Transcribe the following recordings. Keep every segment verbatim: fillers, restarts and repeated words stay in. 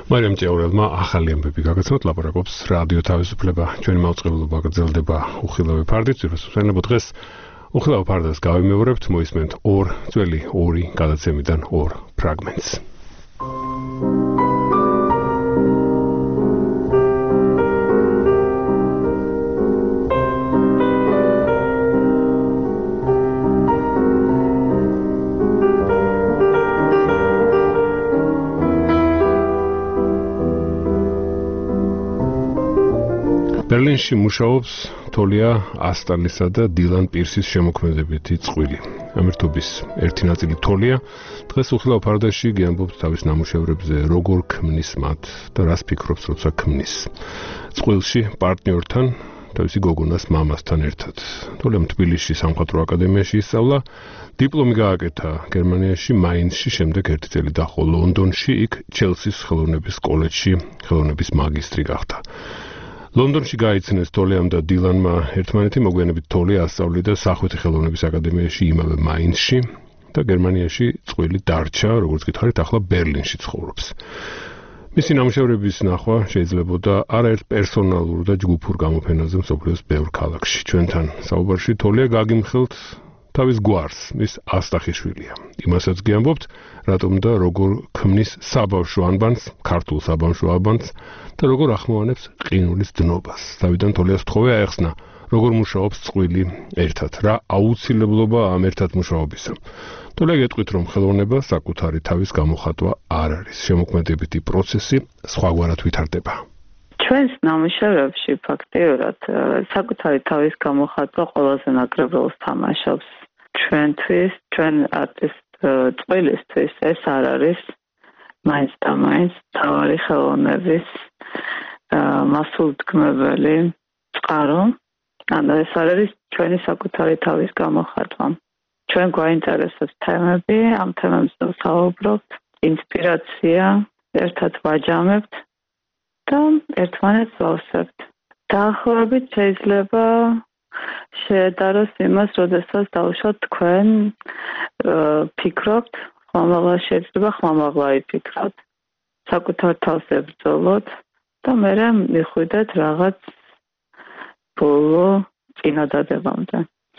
მარიამ ჭეურელმა ახალი ამბები გაგაცნოთ, ლაპარაკობს რადიო თავისუფლება. ჩვენი მაუწყებლობა გრძელდება უხილავი ფარდით, ვირუსებსენებო დღეს უხილავ ფარდას გავიმეორებთ, მოისმენთ ორ ძველი ორი გადაცემიდან ორ ფრაგმენტს. ბერლინში მუშაობს თოლია ასტალისა და დილან პირსის შემოქმედებითი წყვილი. ამერთობის ერთი ნაწილი თოლია დღეს უხილავ ფარდაში გიამბობს თავის ნამუშევრებზე, როგორ ქმნის მათ და რას ფიქრობს, როცა ქმნის. წყვილში პარტნიორთან, თავისი გოგონას მამასთან ერთად. თოლიამ თბილისში სამხატვრო აკადემიაში ისწავლა, დიპლომი გააკეთა გერმანიაში, მაინცში, შემდეგ ერთი წელი დაჰყო ლონდონში, იქ ჩელსის ხელოვნების კოლეჯში ხელოვნების მაგისტრი გახდა. ლონდონში გაიცნეს თოლიამ და დილანმა ერთმანეთი, მოგვიანებით თოლია ასწავლიდა სახვითი ხელოვნების აკადემიაში, იმავე მაინცში და გერმანიაში წყვილი დარჩა, როგორც გითხარით, ახლა ბერლინში ცხოვრობს. მისი ნამუშევრების ნახვა შეიძლებოდა არაერთ პერსონალურ და ჯგუფურ გამოფენაზე მსოფლიოს ბევრ ქალაქში. ჩვენთან საუბარში თოლია გაგიმხელთ თავის გვარს, მის ასტახიშვილია. იმასაც გიამბობთ, რატომ და როგორ ქმნის საბავშვო ანბანს, ქართულ საბავშვო ანბანს და როგორ ახმოვანებს ყინულის დნობას. თავიდან თოლიას თხოვე აეხსნა, როგორ მუშაობს წყვილი ერთად, რა აუცილებლობა ამ ერთად მუშაობისა. თოლია გეტყვით, რომ ხელოვნება საკუთარი თავის გამოხატვა არ არის, შემოქმედებითი პროცესი სხვაგვარად ვითარდება. ჩვენს ნამუშევრებში ფაქტიურად საკუთარი თავის გამოხატვა ყველაზე ნაკრებ როლს თამაშობს. ჩვენთვის, ჩვენ არტისტ წყვილისთვის ეს არ არის მაინც და მაინც თავარი ხელოვნების მასულთქმებელი წყარო. ანუ ეს არ არის ჩვენი საკუთარი თავის გამოხატვა. ჩვენ გვაინტერესებს თემები, ამ თემებზე ვსაუბრობთ, ინსპირაცია, ერთად ვაჯამებთ და ერთმანეთს ვავსებთ. დაახლოებით შეიძლება შეედაროს იმას, როდესაც დავუშვათ თქვენ ფიქრობთ, ხმამაღლა შეიძლება ხმამაღლა იფიქროთ, საკუთარ თავს ებრძოლოთ და მერე მიხვიდეთ რაღაც ბოლო წინადადებამდე.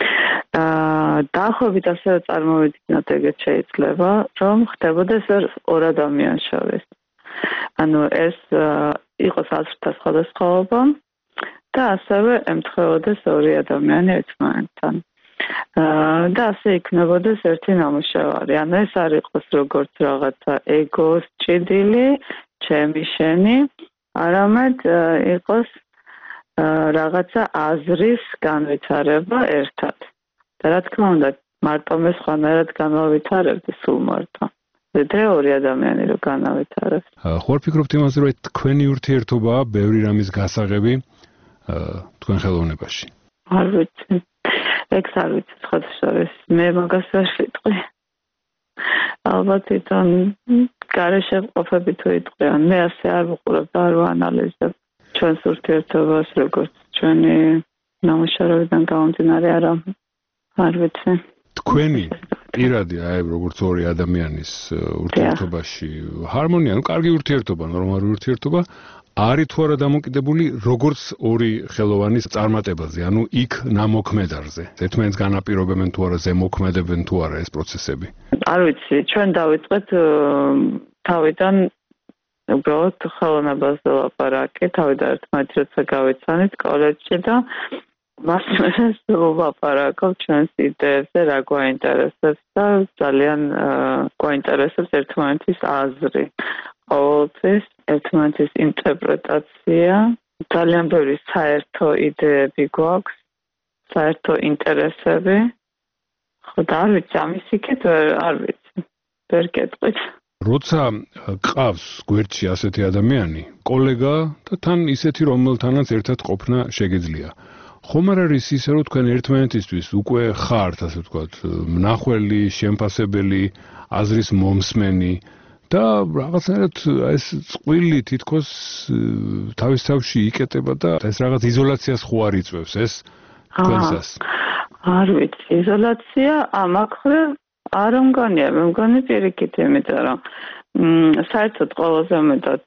დაახლოებით ასევე წარმოვიდგინოთ, ეგეთ შეიძლება, რომ ხდებოდეს ორ ადამიანს შორის. ანუ ეს იყოს აზრთა სხვადასხვაობა და ასევე ემთხვეოდეს ორი ადამიანი ერთმანეთთან. და ასე იქნებოდეს ერთი ნამუშევარი. ანუ ეს არ იყოს როგორც რაღაცა ეგოს ჭიდილი, ჩემი შენი, არამედ იყოს რაღაცა აზრის განვითარება ერთად. და რა თქმა უნდა, მარტო მე სხვანაირად განავითარებდი სულ მარტო. ვიდრე ორი ადამიანი რო განავითარებს. ხო არ ფიქრობთ იმაზე, რომ თქვენი ურთიერთობაა ბევრი რამის გასაღები თქვენ ხელოვნებაში? არ ვიცი. ეგ არ ვიცი, ხოთშორის მე მაგას ვერ ვიტყვი. ალბათ თან გარეშე ყოფები თუ იტყვიან, მე ასე არ ვუყურებ და არ ვანალიზებ ჩვენს ურთიერთობას, როგორც ჩვენი ნამუშევრებიდან გამომდინარე, არა არ ვიცი. თქვენი პირადი, აი როგორც ორი ადამიანის ურთიერთობაში ჰარმონია, ну კარგი ურთიერთობა, ნორმალური ურთიერთობა არის თუ არა დამოკიდებული როგორც ორი ხელოვანის წარმატებაზე, ანუ იქ ნამოქმედარზე. ერთმანეთს განაპირობებენ თუ არა, ზემოქმედებენ თუ არა ეს პროცესები. არ ვიცი, ჩვენ დავიწყეთ თავიდან უბრალოდ ხელოვნებაზე ლაპარაკი, თავიდან ერთმანეთი როცა გავიცანით კოლეჯში და მას მერე ვლაპარაკობ ჩვენს იდეებზე, რა გვაინტერესებს და ძალიან გვაინტერესებს ერთმანეთის აზრი. ყოველთვის ერთმანეთის ინტერპრეტაცია, ძალიან ბევრი საერთო იდეები გვაქვს, საერთო ინტერესები. ხო და არ ვიცი, ამის იქით არ ვიცი, ვერ გეტყვით. როცა ყავს გვერდში ასეთი ადამიანი, კოლეგა და თან ისეთი, რომელთანაც ერთად ყოფნა შეგეძლია. ხომ არ არის ისე, რომ თქვენ ერთმანეთისთვის უკვე ხართ, ასე ვთქვათ, მნახველი, შემფასებელი, აზრის მომსმენი და რაღაცნაირად ეს წყვილი თითქოს თავის თავში იკეტება და ეს რაღაც იზოლაციას ხო არ იწვევს ეს თქვენსას? არ ვიცი, იზოლაცია ამ ახრე არ მგონია, მე მგონი პირიქით, იმიტომ რომ საერთოდ ყველაზე მეტად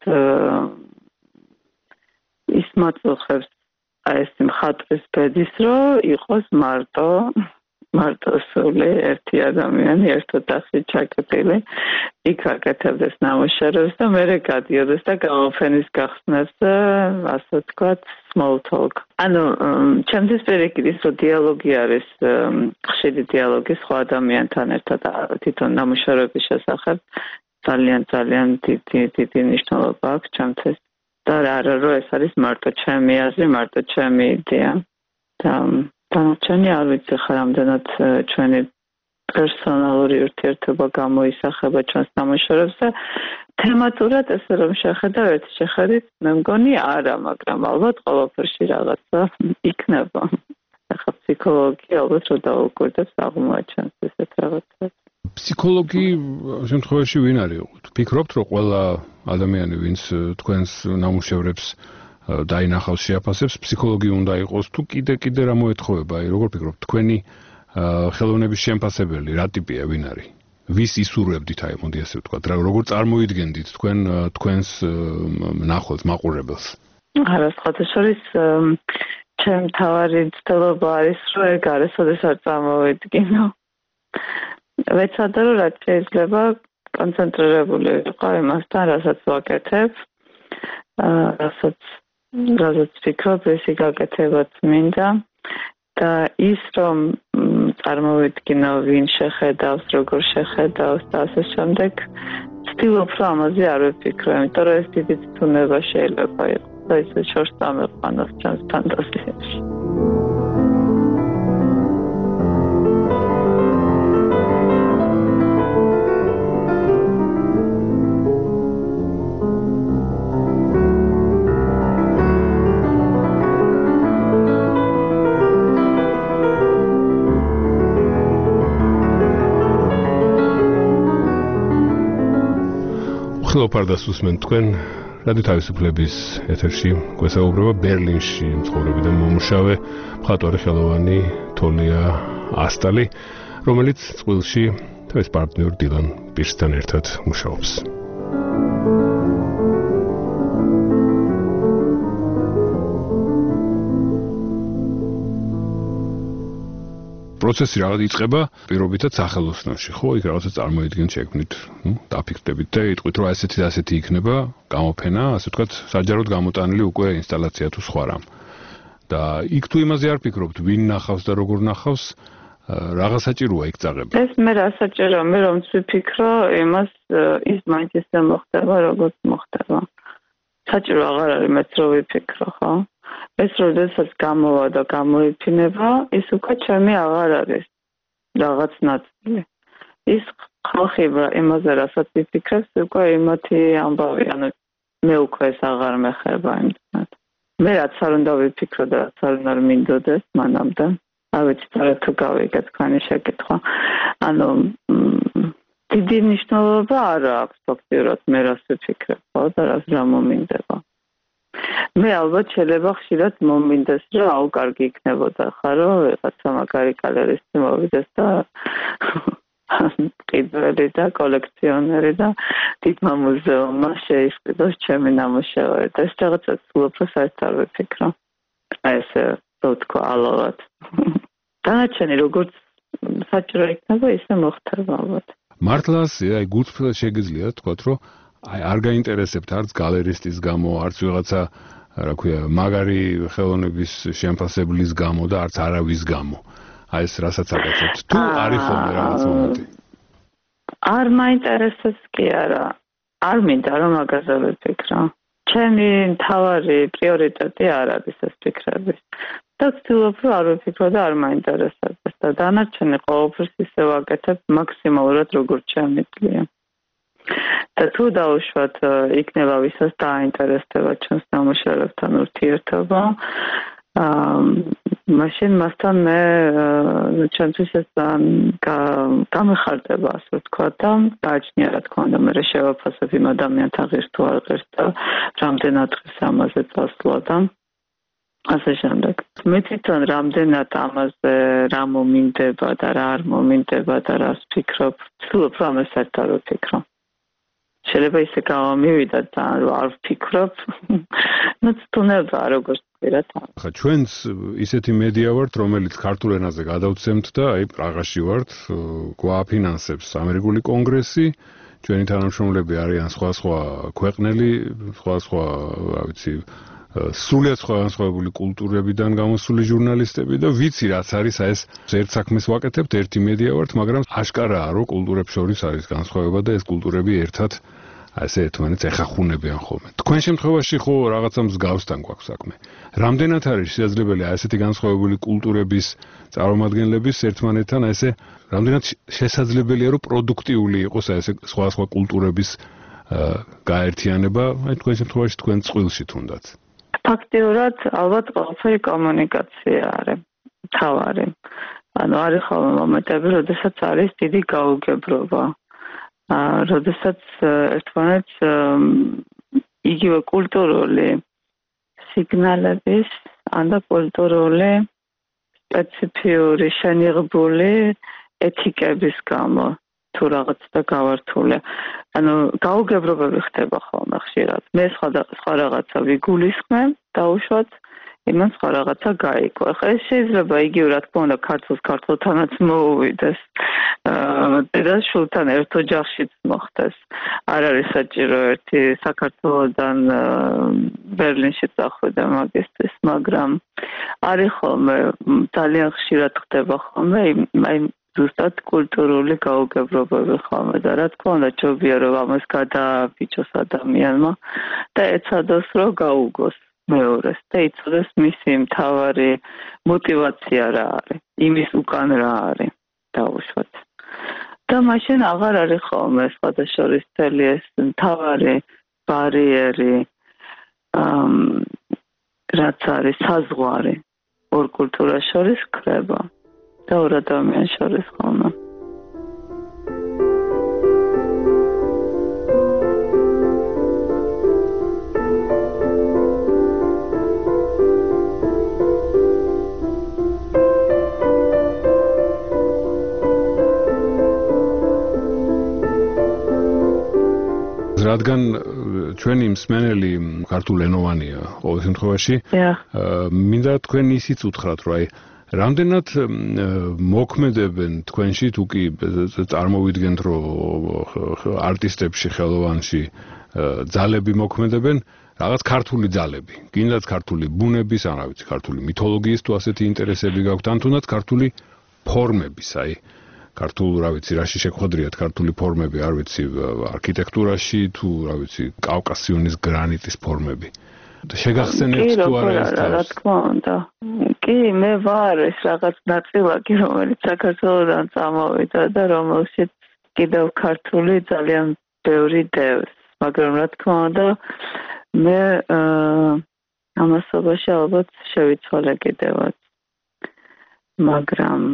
ის მაწუხებს აი ეს მხატვრის ბედის, რომ იყოს მარტო მარტო სული ერთი ადამიანი ერთ ოთახში ჩაკეტილი, იქ აკეთებდეს ნამუშევრებს და მერე გადიოდეს და გამოფენის გახსნას, ასე ვთქვათ, small talk. ანუ ჩემთვის პირიქით ის რომ დიალოგი არის, ხშირი დიალოგი სხვა ადამიანთან ერთად თვითონ ნამუშევრების შესახებ ძალიან ძალიან დიდი დიდი მნიშვნელობა აქვს ჩემთვის. და არა რომ ეს არის მარტო ჩემი აზრი, მარტო ჩემი იდეა. და დანარჩენი არ ვიცი ხა რამდენად ჩვენი პერსონალური ურთიერთობა გამოისახება ჩვენს ნამუშევრებს და თემატურად ესე რომ შეხედავ ერთი შეხედვით მე მგონი არა, მაგრამ ალბათ ყველაფერში რაღაცა იქნება. ახლა ფსიქოლოგი ალბათ რომ დაუკვირდებს აღმოაჩენს ესეთ რაღაცას. ფსიქოლოგი შემთხვევაში ვინ არის? ფიქრობთ რომ ყველა ადამიანი ვინც თქვენს ნამუშევრებს დაინახავს, შეაფასებს, ფსიქოლოგი უნდა იყოს თუ კიდე კიდე რა მოეთხოვება? აი როგორ ფიქრობთ თქვენი ხელოვნების შემფასებელი რა ტიპია, ვინ არის? ვის ისურვებდით აი მოდი ასე ვთქვათ, რა როგორ წარმოიდგენდით თქვენ თქვენს ნახველს, მაყურებელს? არა, სხვადასხვის ჩემ თავარი ცდილობა არის რომ ეგ არის, ოდესაც წარმოვიდგინო. ვეცადე რომ რაც შეიძლება კონცენტრირებული ვიყო იმასთან, რასაც ვაკეთებ, რასაც რასაც ვფიქრობ, ისი გაკეთებაც მინდა და ის რომ წარმოვიდგინო ვინ შეხედავს, როგორ შეხედავს და ასე შემდეგ, ვცდილობ რომ ამაზე არ ვფიქრო, იმიტომ რომ ეს დიდი ცდუნება შეიძლება იყოს და ის შორს წამეყვანოს ჩემს ფანტაზიაში. ხილოფარდას უსმენ თქვენ რადიო თავისუფლების ეთერში გვესაუბრება ბერლინში მცხოვრები და მომუშავე მხატვარი ხელოვანი თოლია ასტალი, რომელიც წყვილში თავის პარტნიორ დილან პირსთან ერთად მუშაობს. პროცესი რაღაც იწყება პირობითად სახელოსნოში, ხო? იქ რაღაცა წარმოიდგენთ, შექმნით, ნუ, დაფიქრდებით და იტყვით, რომ ასეთი და ასეთი იქნება გამოფენა, ასე ვთქვათ, საჯაროდ გამოტანილი უკვე ინსტალაცია თუ სხვა რამ. და იქ თუ იმაზე არ ფიქრობთ, ვინ ნახავს და როგორ ნახავს, რაღაც საჭიროა იქ წაღება. ეს მე რა საჭიროა, მე რომ ვფიქრო, იმას ის მაინც ისე მოხდება, როგორც მოხდება. საჭირო აღარ არის მეც რომ ვიფიქრო, ხო? ეს როდესაც გამოვა და გამოიფინება, ის უკვე ჩემი აღარ არის რაღაც ნაწილი. ის ხალხი იმაზე რასაც იფიქრებს, უკვე იმათი ამბავი, ანუ მე უკვე ეს აღარ მეხება იმდანად. მე რაც არ უნდა ვიფიქრო და რაც არ უნდა მინდოდეს მანამდე. არ ვიცი თუ გავიგე თქვენი შეკითხვა. ანუ დიდი მნიშვნელობა არ აქვს ფაქტიურად მე რას ვიფიქრებ, ხო და რას რა მომინდება. მე ალბათ შეიძლება ხშირად მომინდეს, რომ აუ კარგი იქნებოდა ხა, რომ ვიღაცა მაგარი კალერისტი მოვიდეს და ყიდველი და კოლექციონერი და დიდმა მუზეუმმა შეისყიდოს ჩემი ნამუშევარი და ეს რაღაცა უფრო საერთოდ არ ვიფიქრო. აი ესე თქო ალავად. დანარჩენი როგორც საჭირო იქნება, ისე მოხდება ალბათ. მართლაც აი გულწრფელად შეგიძლია თქვათ, რომ აი არ გაინტერესებთ არც გალერისტის გამო, არც ვიღაცა, რა ქვია, მაგარი ხელოვნების შემფასებლის გამო და არც არავის გამო. აი ეს რასაც აკეთებთ. თუ არის ხოლმე რაღაც მომენტი. არ მაინტერესებს კი არა. არ მინდა რომ მაგაზე ვიფიქრო. ჩემი მთავარი პრიორიტეტი არ არის ეს ფიქრები. და ვცდილობ რომ არ ვიფიქრო და არ მაინტერესებს და დანარჩენი ყოველთვის ისე ვაკეთებ მაქსიმალურად როგორც შემიძლია. და თუ დაუშვათ იქნება ვისაც დაინტერესდება ჩვენს ნამუშევრებთან ურთიერთობა, მაშინ მასთან მე ჩემთვის ეს გამეხარდება, ასე ვთქვათ და გააჩნია რა თქმა უნდა, მე შევაფასებ იმ ადამიანთან ღირს თუ არ ღირს და რამდენად ღირს ამაზე წასვლა და ასე შემდეგ. მე თვითონ რამდენად ამაზე რა მომინდება და რა არ მომინდება და რას ვფიქრობ, ვცდილობ რომ ამას საერთოდ არ ვფიქრო. შეიძლება ისე გამომივიდა ძალიან რომ არ ვფიქრობ. ნუ თუნება როგორც ვირა თან. ხა ჩვენც ისეთი მედია ვართ, რომელიც ქართულ ენაზე გადავცემთ და აი პრაღაში ვართ, გვააფინანსებს ამერიკული კონგრესი, ჩვენი თანამშრომლები არიან სხვა-სხვა ქვეყნელი, სხვა-სხვა, რა ვიცი, სრულიად სხვადასხვაებული კულტურებიდან გამოსული ჟურნალისტები და ვიცი რაც არის აი ეს ერთ საქმეს ვაკეთებთ, ერთი მედია ვართ, მაგრამ აშკარაა რომ კულტურებს შორის არის განსხვავება და ეს კულტურები ერთად ასე ერთმანეთს ეხახუნებიან ხოლმე. თქვენ შემთხვევაში ხო რაღაცა მსგავსთან გვაქვს საქმე. რამდენად არის შესაძლებელი აი ესეთი განსხვავებული კულტურების წარმომადგენლების ერთმანეთთან აი ესე რამდენად შესაძლებელია რომ პროდუქტიული იყოს აი ესე სხვადასხვა კულტურების გაერთიანება, აი თქვენ შემთხვევაში თქვენ წყვილში თუნდაც. ფაქტიურად ალბათ ყველაფერი კომუნიკაცია არის. თავარი. ანუ არის ხოლმე მომენტები, როდესაც არის დიდი გაუგებრობა. როდესაც ერთმანეთს იგივე კულტურული სიგნალების ანდა კულტურული სპეციფიური შენიღბული ეთიკების გამო თუ რაღაც და გავართული. ანუ გაუგებრობები ხდება ხოლმე ხშირად. მე სხვა სხვა რაღაცა ვიგულისხმე, დაუშვათ იმან სხვა რაღაცა გაიგო. ახლა ეს შეიძლება იგივე რა თქმა უნდა ქართულს ქართულთანაც მოუვიდეს. და შულთან ერთ ოჯახშიც მოხდეს. არ არის საჭირო ერთი საქართველოდან ბერლინში წახვიდა მაგისტრის, მაგრამ არის ხოლმე ძალიან ხშირად ხდება ხოლმე აი ზუსტად კულტურული გაუგებრობები ხოლმე და რა თქმა უნდა ჯობია რომ ამას გადააბიჭოს ადამიანმა და ეცადოს რომ გაუგოს მეორეს და იცოდეს მისი მთავარი мотиваცია რა არის, იმის უკან რა არის დაუშვათ. და მაშინ აღარ არის ხოლმე სხვადასხვა წელი ეს მთავარი ბარიერი რაც არის საზღვარი ორ კულტურას შორის ქრება და ორ ადამიანს შორის ხოლმე. რადგან ჩვენი მსმენელი ქართულენოვანია ყოველ შემთხვევაში, მინდა თქვენ ისიც უთხრათ, რომ აი რამდენად მოქმედებენ თქვენში თუ კი წარმოვიდგენთ, რომ არტისტებში, ხელოვანში ძალები მოქმედებენ, რაღაც ქართული ძალები, გინდათ ქართული ბუნების, ან რა ვიცი, ქართული მითოლოგიის თუ ასეთი ინტერესები გაქვთ, ან თუნდაც ქართული ფორმების, აი ქართულ, რა ვიცი, რაში შეგხვედრიათ ქართული ფორმები, არ ვიცი, არქიტექტურაში თუ, რა ვიცი, კავკასიონის გრანიტის ფორმები. შეგახსენებთ თუ არა ეს თავს? რა თქმა უნდა. კი, მე ვარ ეს რაღაც ნაწილაკი, რომელიც საქართველოდან წამოვიდა და რომელშიც კიდევ ქართული ძალიან ბევრი დევს. მაგრამ რა თქმა უნდა, მე ამასობაში ალბათ შევიცვალე კიდევაც. მაგრამ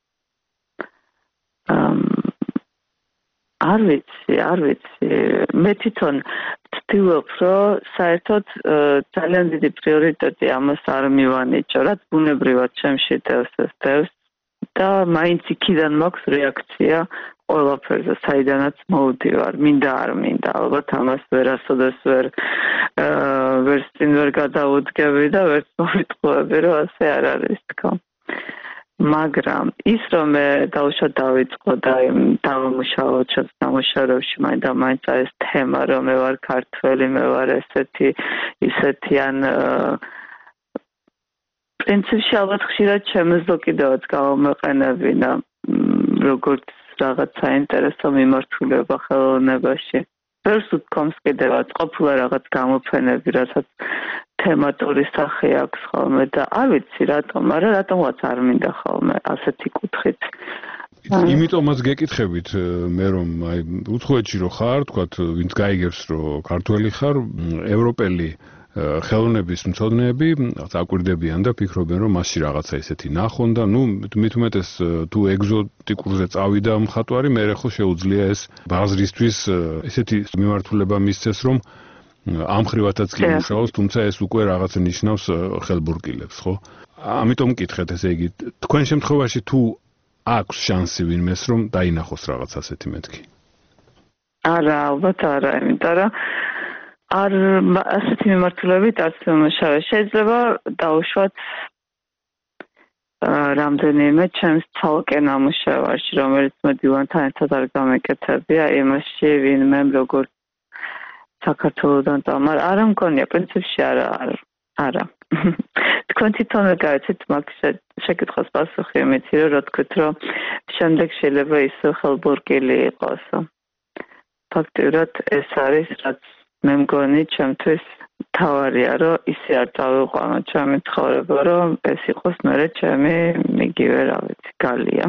არ ვიცი, არ ვიცი. მე თვითონ ვცდილობ, რომ საერთოდ ძალიან დიდი პრიორიტეტი ამას არ მივანიჭო, რაც ბუნებრივად ჩემში დევს ეს დევს და მაინც იქიდან მაქვს რეაქცია ყველაფერზე, საიდანაც მოვდივარ, მინდა არ მინდა, ალბათ ამას ვერასოდეს ვერ ვერც წინ ვერ გადავუდგები და ვერც მოვიტყუები, რომ ასე არ არის თქო. მაგრამ ის რომ მე დავშვა დავიწყო და დავამუშავო ჩემს ნამუშევრებში მაინდა მაინც ეს თემა რომ მე ვარ ქართველი, მე ვარ ესეთი ისეთი ან პრინციპში ალბათ ხშირად ჩემზე კიდევაც გავამეყენებინა როგორც რაღაც საინტერესო მიმართულება ხელოვნებაში. ვერც უთქვამს კიდევაც ყოფილა რაღაც გამოფენები, რასაც თემატური სახე აქვს ხოლმე და არ ვიცი რატომ, მაგრამ რატომაც არ მინდა ხოლმე ასეთი კუთხით. იმიტომაც გეკითხებით მე რომ აი უცხოეთში რო ხარ, თქვათ, ვინც გაიგებს რომ ქართველი ხარ, ევროპელი ხელოვნების მცოდნეები წაკვირდებიან და ფიქრობენ რომ მასში რაღაცა ისეთი ნახონ და ნუ მით უმეტეს თუ ეგზოტიკურზე წავიდა მხატვარი, მერე ხო შეუძლია ეს ბაზრისთვის ესეთი მიმართულება მისცეს რომ ამხრივათაც კი მუშაობს, თუმცა ეს უკვე რაღაც ნიშნავს ხელბურკილებს, ხო? ამიტომ მკითხეთ, ესე იგი, თქვენ შემთხვევაში თუ აქვს შანსი ვინმეს რომ დაინახოს რაღაც ასეთი მეთქი? არა, ალბათ არა, იმიტომ რომ არ ასეთი მიმართულებით არც მომშავე. შეიძლება დავუშვათ რამდენიმე ჩემს ცალკე ნამუშევარში, რომელიც მე დილანთან ერთად არ გამეკეთებია, იმაში ვინმე როგორ საქართველოდან წამარ, არა მგონია, პრინციპში არა, არა. თქვენ თვითონ გაიცით მაგ შეკითხვას პასუხი, იმითი რომ რა თქვით, რომ შემდეგ შეიძლება ისე ხელბურგილი იყოს. ფაქტიურად ეს არის, რაც მე მგონი ჩემთვის თავარია, რომ ისე არ წავიყვანო ჩემი ცხოვრება, რომ ეს იყოს მერე ჩემი მიგივე, რა ვიცი, გალია.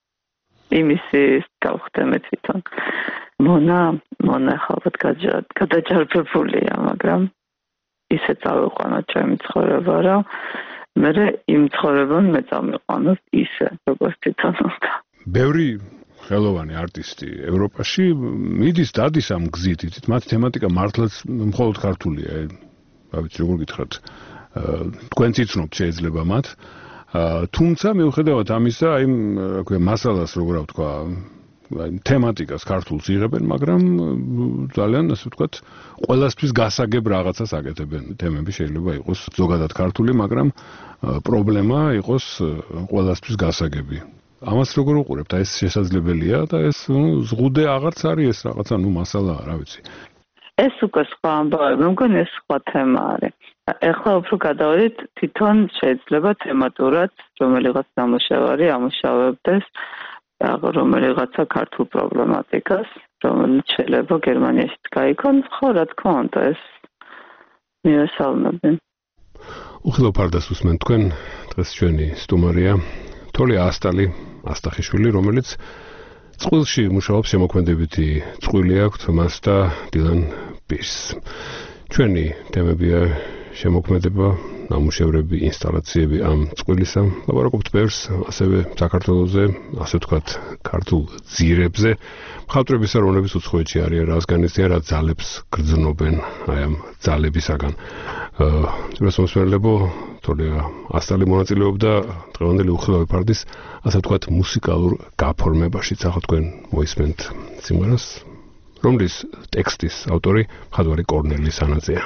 იმისი გავხდე მე თვითონ. მონა, მონა ხალხად გადაჯარბებულია, მაგრამ ისე წავიყვანო ჩემი ცხოვრება, რომ მერე იმ ცხოვრებამ მე წამიყვანოს ისე, როგორც თვითონ უნდა. ბევრი ხელოვანი არტისტი ევროპაში მიდის დადის ამ გზით, იცით, მათი თემატიკა მართლაც მხოლოდ ქართულია. რა ვიცი, როგორ გითხრათ, თქვენც იცნობთ შეიძლება მათ. თუმცა მიუხედავად ამისა, აი, რა ქვია, მასალას როგორ ვთქვა, აი, თემატიკას ქართულს იღებენ, მაგრამ ძალიან, ასე ვთქვათ, ყველასთვის გასაგებ რაღაცას აკეთებენ. თემები შეიძლება იყოს ზოგადად ქართული, მაგრამ პრობლემა იყოს ყველასთვის გასაგები. ამას როგორ უყურებთ? აი, ეს შესაძლებელია და ეს ზღუდე აღარც არის ეს რაღაცა, ნუ მასალაა, რა ვიცი. ეს უკვე სხვა ამბავი, მე მგონი ეს სხვა თემა არის. ეხლა უფრო გადავედით, თვითონ შეიძლება თემატურად რომელიღაც ნამუშევარი ამუშავებდეს რომელიღაცა ქართულ პრობლემატიკას, რომელიც შეიძლება გერმანიაშიც გაიქონოს, ხო, რა თქმა უნდა, ეს მიესალმებენ. უხილავ ფარდას უსმენ თქვენ, დღეს ჩვენი სტუმარია თოლია ასტალი, ასტახიშვილი, რომელიც წყვილში მუშაობს, შემოქმედებითი წყვილი აქვს მას და დილან პირსს. ჩვენი თემებია შემოქმედება, ნამუშევრები, ინსტალაციები ამ წყვილისა. ლაპარაკობთ ბევრს, ასევე საქართველოზე, ასე ვთქვათ, ქართულ ძირებზე. მხატვრების რომლებიც უცხოეთში არიან, რას განიცდიან, რა ძალებს გრძნობენ აი ამ ძალებისაგან. ძვირას მომსმენელებო, თოლია ასტალი მონაწილეობდა დღევანდელი უხილავი ფარდის, ასე ვთქვათ, მუსიკალურ გაფორმებაშიც. ახლა თქვენ მოისმენთ სიმღერას, რომლის ტექსტის ავტორი მხატვარი კორნელი სანაძეა.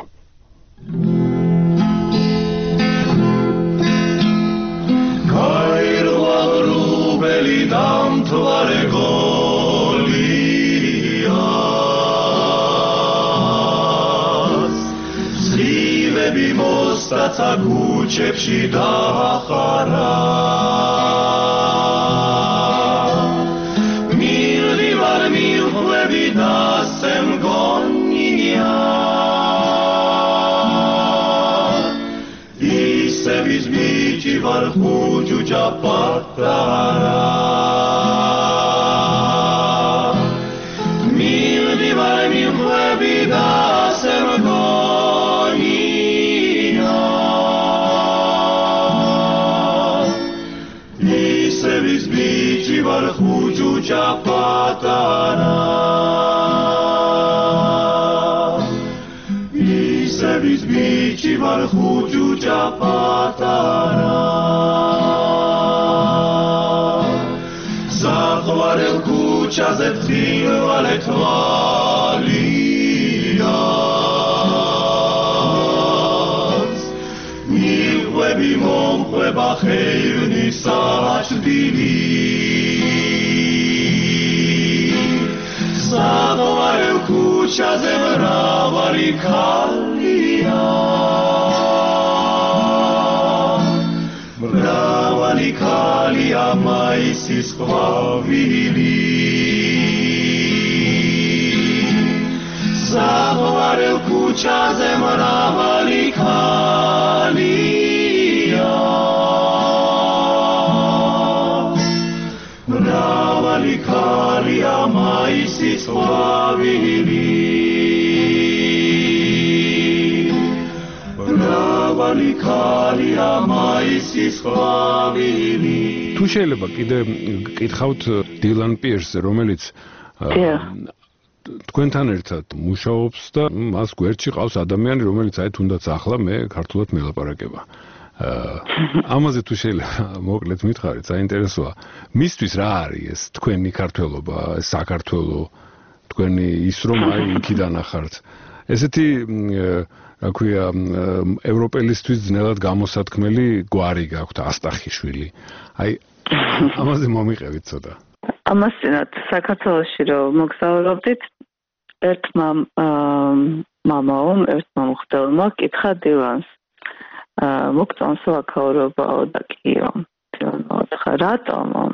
გაირვალრუბელი დამთვარე გოლიას სხივები მოსტაცა ქუჩებში დაახარა მილდივარ მილხვები დასე მგონია ისევის მიჭი ვარ ხუჯუჯა პატარა მილდივარ მილხვები დასე მგონია ისევის მიჭი ვარ ხუჯუჯა პატარა ისევის მიჭი ვარ ხუჯუჯა პატარა საყვარელ ქუჩაზე თხილვალე თვალიას მიყვები მომყვება ხეივნის საჭდილი საყვარელ ქუჩაზე მრავალი ქალია მრავალი ქალია მაისის ყვავილი საყვარელ ქუჩაზე მრავალი ქალია მრავალი ქალია მაისის ყვავილი მრავალი ქალია მაისის ყვავილი. თუ შეიძლება კიდე გკითხავთ დილან პირსს, რომელიც თქვენთან ერთად მუშაობს და მას გვერდში ყავს ადამიანი, რომელიც აი თუნდაც ახლა მე ქართულად მელაპარაკება. ამაზე თუ შეიძლება მოკლედ მითხარით, საინტერესოა. მისთვის რა არის ეს თქვენი ქართველობა, საქართველო, თქვენი ის რომ აი იქიდან ახართ. ესეთი რა ქვია ევროპელისთვის ძნელად გამოსათქმელი გვარი გაქვთ ასტახიშვილი. აი ამაზე მომიყევით ცოტა. ამასთანავე საქართველოში რომ მოგზაურობდით ერთმა მამაომ ერთმა მღვდელმა კითხა დილანს მოგწონს ვაქაურობაო და კიო. ხა რატომო?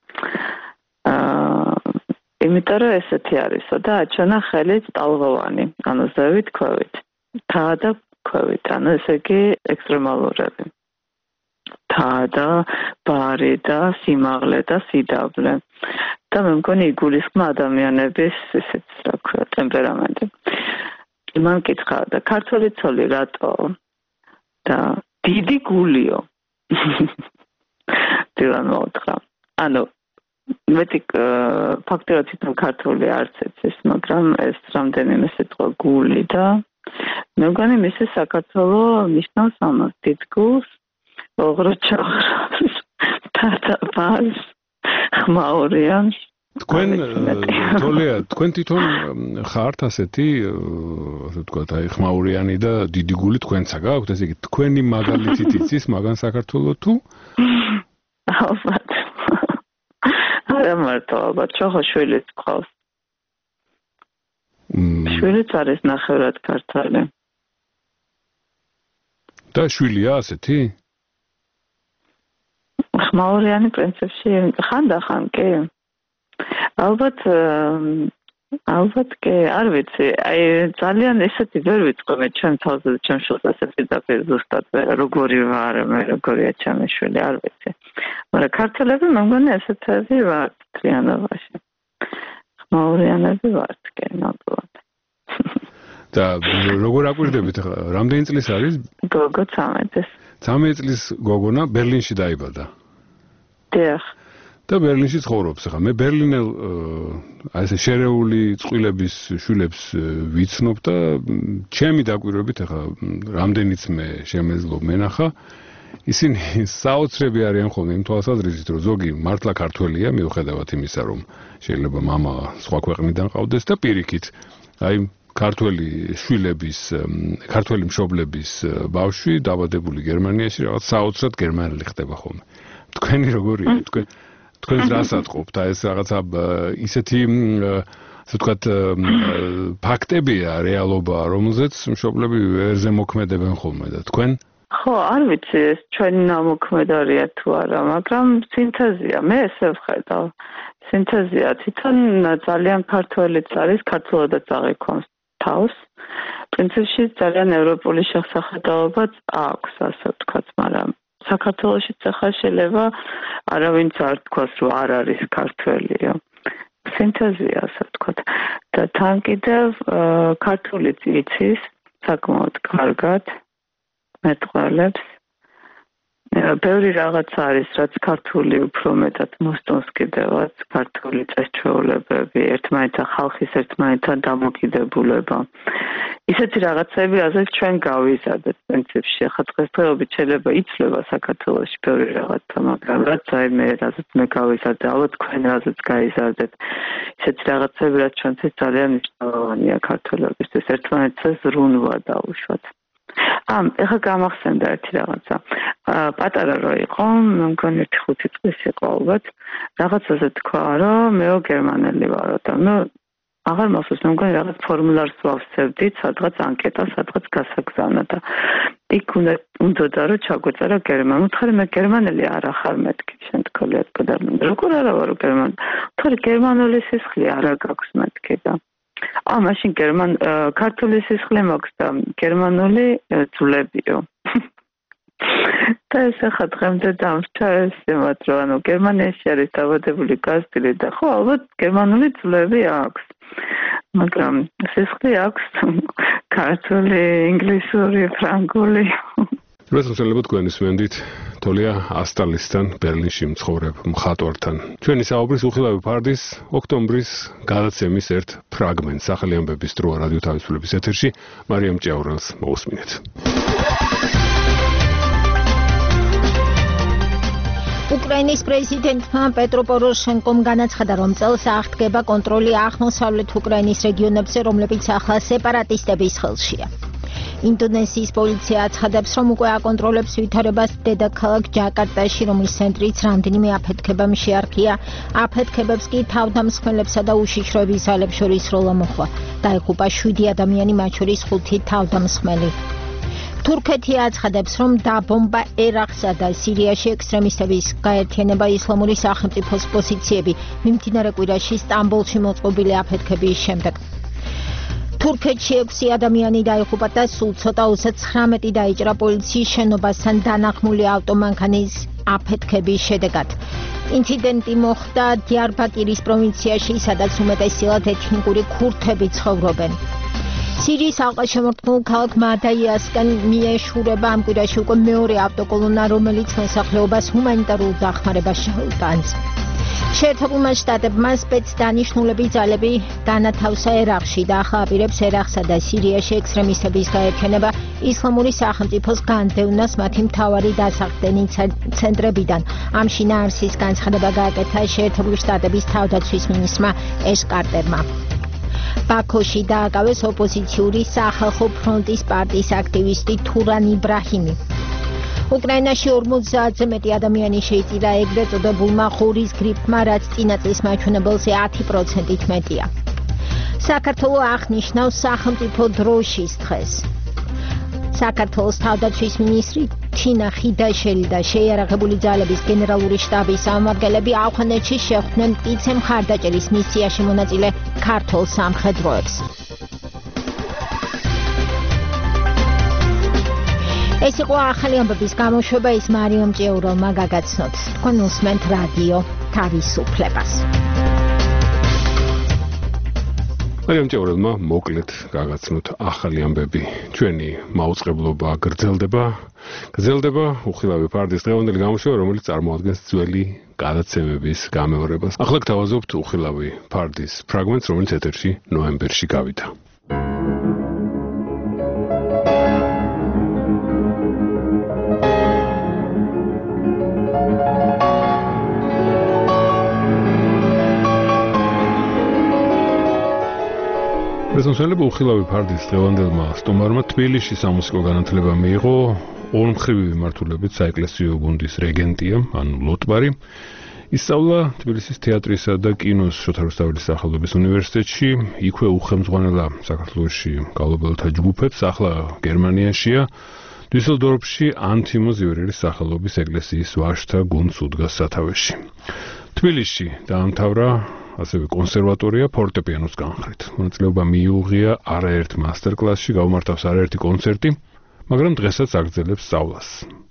იმიტომ რომ ესეთი არისო და აჩვენა ხელით ტალღოვანი, ანუ ზევით ქვევით. თა და ქვევით, ანუ ესე იგი ექსტრემალურები. თა და ბარი და სიმაღლე და სიდავლე. და მე მგონი იგულისხმა ადამიანების ესეც რა ქვია ტემპერამენტი. მან კითხა და ქართველი ცოლი რატო? და დიდი გულიო. დილან მოუთხრა. ანუ მეტი ფაქტობრივად თვითონ ქართული არც ეცის, მაგრამ ეს რამდენიმე სიტყვა გული და მე მგონი მისი საქართველო ნიშნავს ამას დიდ გულს, ოღროჩოღრას, თათაფას, ხმაურიანს. თქვენ თოლია, თქვენ თვითონ ხართ ასეთი, ასე ვთქვათ, აი ხმაურიანი და დიდი გული თქვენცა გაქვთ, ესე იგი თქვენი მაგალითით იცის მაგან საქართველო თუ? ალბათ. არა მარტო, ალბათ ჩოხო შვილიც ყავს. შვილიც არის ნახევრად ქართველი. და შვილია ასეთი? ხმაურიანი პრინციპში ხანდახან კი. ალბათ ალბათ კი, არ ვიცი. აი ძალიან ესეთი ვერ ვიწყობ ჩემ თავზე და ჩემ შვილს ასეთი დაპირ ზუსტად როგორი ვარ, მე როგორია ჩემი შვილი, არ ვიცი. მაგრამ ქართველები მე მგონი ესეთები ვართ მთლიანობაში. ხმაურიანები ვართ კი, ნამდვილად. და როგორ აკვირდებით ახლა? რამდენი წლის არის? გოგო ცამეტი. ცამეტი წლის გოგონა ბერლინში დაიბადა. დიახ. და ბერლინში ცხოვრობს ახლა. მე ბერლინელ აი ესე შერეული წყვილების შვილებს ვიცნობ და ჩემი დაკვირვებით ახლა რამდენიც მე შემეძლო მენახა ისინი საოცრები არიან ხოლმე იმ თვალსაზრისით რომ ზოგი მართლა ქართველია მიუხედავად იმისა რომ შეიძლება მამა სხვა ქვეყნიდან ყავდეს და პირიქით აი ქართველი შვილების ქართველი მშობლების ბავშვი დაბადებული გერმანიაში რაღაც საოცრად გერმანელი ხდება ხოლმე. თქვენი როგორია? თქვენ თქვენს რას ატყობთ? აი ეს რაღაცა ისეთი ასე ვთქვათ ფაქტებია, რეალობაა, რომელზეც მშობლები ვერზე მოქმედებენ ხოლმე და თქვენ? ხო, არ ვიცი ეს ჩვენი ნამოქმედარია თუ არა, მაგრამ სინთეზია, მე ესე ვხედავ. სინთეზია, თვითონ ძალიან ქართველიც არის, ქართულადაც აღიქვამს თავს. პრინციპში ძალიან ევროპული შესახედაობაც აქვს, ასე ვთქვათ, მაგრამ საქართველოშიც ახლა შეიძლება არავინც არ თქვას, რომ არ არის ქართველიო. სინთეზია, ასე ვთქვათ. და თან კიდევ ქართულიც იცის საკმაოდ კარგად მეტყველებს. ბევრი რაღაც არის, რაც ქართული უფრო მეტად მოსტონს კიდევაც, ქართული წესჩვეულებები, ერთმანეთთან ხალხის ერთმანეთთან დამოკიდებულება. ისეთი რაღაცები, რაზეც ჩვენ გავიზარდეთ პრინციპში. ახლა დღესდღეობით შეიძლება იცვლება საქართველოში ბევრი რაღაცა, მაგრამ რაც აი მე რაზეც მე გავიზარდე, ალბათ თქვენ რაზეც გაიზარდეთ. ისეთი რაღაცები, რაც ჩვენთვის ძალიან მნიშვნელოვანია ქართველებისთვის, ერთმანეთზე ზრუნვა დაუშვათ. ამ ეხლა გამახსენდა ერთი რაღაცა. პატარა რო იყო, მე მგონი ერთი ხუთი წლის იყო ალბათ. რაღაცაზე თქვა, რომ მეო გერმანელი ვარო და ნუ აღარ მახსოვს, მე მგონი რაღაც ფორმულარს ვავსებდით, სადღაც ანკეტა, სადღაც გასაგზავნა და იქ უნდა უნდა რომ ჩაგვეწერა გერმანულ. ვთქარი მე გერმანელი არ ახარ მეთქი, შენ თქოლიათ და როგორ არა ვარო გერმანელი. ვთქარი გერმანული სისხლი არა გაქვს მეთქი და ა მაშინ გერმან ქართული სისხლი მაქვს და გერმანული ძვლებიო. და ეს ახლა დღემდე დამრჩა ეს იმათ რომ ანუ გერმანიაში არის დაბადებული გაზრდილი და ხო ალბათ გერმანული ძვლები აქვს. მაგრამ სისხლი აქვს ქართული, ინგლისური, ფრანგული. როცა შეიძლება თქვენ ისმენდით თოლია ასტალისთან ბერლინში მცხოვრებ მხატვართან. ჩვენი საუბრის უხილავი ფარდის ოქტომბრის გადაცემის ერთ ფრაგმენტს ახალი ამბების დრო რადიო თავისუფლების ეთერში მარიამ ჭიაურელს მოусმინეთ. უკრაინის პრეზიდენტმა პეტრო პოროშენკომ განაცხადა, რომ წელს აღდგება კონტროლი აღმოსავლეთ უკრაინის რეგიონებზე, რომლებიც ახლა სეპარატისტების ხელშია. ინდონეზიის პოლიცია აცხადებს, რომ უკვე აკონტროლებს ვითარებას დედაქალაქ ჯაკარტაში, რომლის ცენტრიც რამდენიმე აფეთქებამ შეარყია. აფეთქებებს კი თავდამსხმელებსა და უშიშროების ძალებს შორის როლა მოხდა. დაიღუპა შვიდი ადამიანი, მათ შორის ხუთი თავდამსხმელი. თურქეთი აცხადებს, რომ დაბომბა ერაყსა და სირიაში ექსტრემისტების გაერთიანება ისლამური სახელმწიფოს პოზიციები მიმდინარე კვირაში სტამბოლში მოწყობილი აფეთქების შემდეგ. თურქეთში ექვსი ადამიანი დაიღუპა და სულ ცოტა ოცდათვრამეტი დაიჭრა პოლიციის შენობასთან დანახმული ავტომანქანის აფეთქების შედეგად. ინციდენტი მოხდა დიარბაკირის პროვინციაში, სადაც უმეტესად ეთნიკური ქურთები ცხოვრობენ. სირიის ალყაშემორტყმულ ქალაქ მადაიასკენ მიეშურება ამ კვირაში უკვე მეორე ავტოკოლონა, რომელიც მოსახლეობას ჰუმანიტარულ დახმარებას შეუტანს. შეერთებულმა შტატებმა სპეცდანიშნულები ძალები განათავსა ერაყში და ახლა აპირებს ერაყსა და სირიაში ექსტრემისტების გაერთიანება ისლამური სახელმწიფოს განდევნას მათი მთავარი დასახდენი ცენტრებიდან. ამ შინაარსის განცხადება გააკეთა შეერთებული შტატების თავდაცვის მინისტრმა ეშ კარტერმა. ბაქოში დააკავეს ოპოზიციური სახალხო ფრონტის პარტიის აქტივისტი თურან იბრაჰიმი. უკრაინაში ორმოცდაათზე მეტი ადამიანი შეიწირა ეგრეთ წოდებულმა ხურის გრიპმა, რაც წინა წლის მაჩვენებელზე ათი პროცენტით მეტია. საქართველოს აღნიშნავს სახელმწიფო დროშის დღეს. საქართველოს თავდაცვის მინისტრი თინა ხიდაშელი და შეიარაღებული ძალების გენერალური შტაბის წარმომადგენლები ავღანეთში შეხვდნენ მტკიცე მხარდაჭერის მისიაში მონაწილე ქართულ სამხედროებს. ეს იყო ახალი ამბების გამოშვება, ის მარიამ ჭეურელმა გაგაცნოთ. თქვენ უსმენთ რადიო თავისუფლებას. მარიამ ჭეურელმა მოკლედ გაგაცნოთ ახალი ამბები. ჩვენი მაუწყებლობა გრძელდება. გრძელდება უხილავი ფარდის დღევანდელი გამოშვება, რომელიც წარმოადგენს ძველი გადაცემების გამეორებას. ახლა გთავაზობთ უხილავი ფარდის ფრაგმენტს, რომელიც ეთერში ნოემბერში გავიდა. პრეზიდენტი უხილავი ფარდის დღევანდელმა სტუმარმა თბილისში სამუსიკო განათლება მიიღო ორმხრივი მიმართულებით საეკლესიო გუნდის რეგენტია, ანუ ლოტბარი. ისწავლა თბილისის თეატრისა და კინოს შოთა რუსთაველის სახელობის უნივერსიტეტში, იქვე უხელმძღვანელა საქართველოში გალობელთა ჯგუფებს, ახლა გერმანიაშია. დუსელდორფში ანთიმოზ იურიელის სახელობის ეკლესიის ვაჟთა გუნდს უდგას სათავეში. თბილისში დაამთავრა ასევე კონსერვატორია ფორტეპიანოს განხრით. მონაწილეობა მიუღია არაერთ მასტერკლასში, გაუმართავს არაერთი კონცერტი, მაგრამ დღესაც აგრძელებს სწავლას.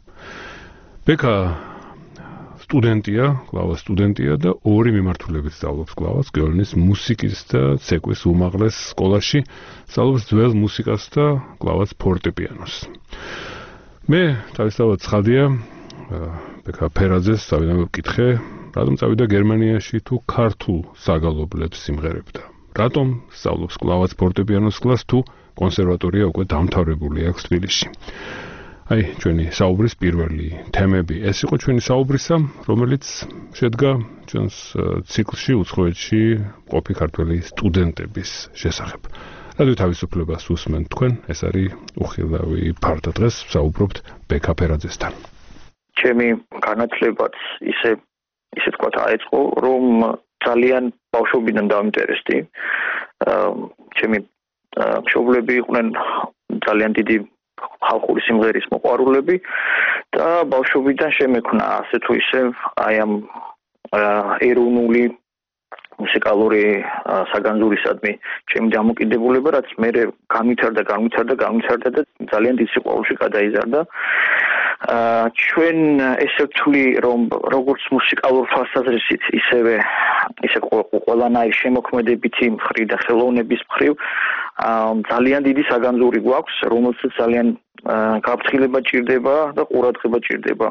ბექა სტუდენტია, კლავას სტუდენტია და ორი მიმართულებით სწავლობს კლავას, კიოლნის მუსიკის და ცეკვის უმაღლეს სკოლაში, სწავლობს ძველ მუსიკას და კლავას ფორტეპიანოს. მე თავისთავად ცხადია, ბექა ფერაძეს წავიდა მეკითხე, რატომ წავიდა გერმანიაში თუ ქართულ საგალობლებს სიმღერებდა? რატომ სწავლობს კლავაც ფორტეპიანოს კლასს თუ კონსერვატორია უკვე დამთავრებული აქვს თბილისში? აი, ჩვენი საუბრის პირველი თემები ეს იყო ჩვენი საუბრისა, რომელიც შედგა ჩვენს ციკლში უცხოეთში მყოფი ქართველი სტუდენტების შესახებ. რადიო თავისუფლებას უსმენთ თქვენ, ეს არის უხილავი ფარდა დღეს საუბრობთ ბექა ფერაძესთან. ჩემი განათლებაც ისე ისე თქვა დაიწყო, რომ ძალიან ბავშვობიდან დავინტერესდი. ჩემი მშობლები იყვნენ ძალიან დიდი ხალხური სიმღერის მოყვარულები და ბავშვობიდან შემექმნა ასე თუ ისე აი ამ ეროვნული მუსიკალური საგანძურისადმი ჩემი დამოკიდებულება, რაც მე განვითარდა, განვითარდა, განვითარდა და ძალიან დიდ სიყვარულში გადაიზარდა. ჩვენ ესე ვთვლი, რომ როგორც მუსიკალურ თვალსაზრისით, ისევე ისე ყველანაირი შემოქმედებითი მხრივ და ხელოვნების მხრივ ძალიან დიდი საგანძური გვაქვს, რომელსაც ძალიან გაფრთხილება ჭირდება და ყურადღება ჭირდება.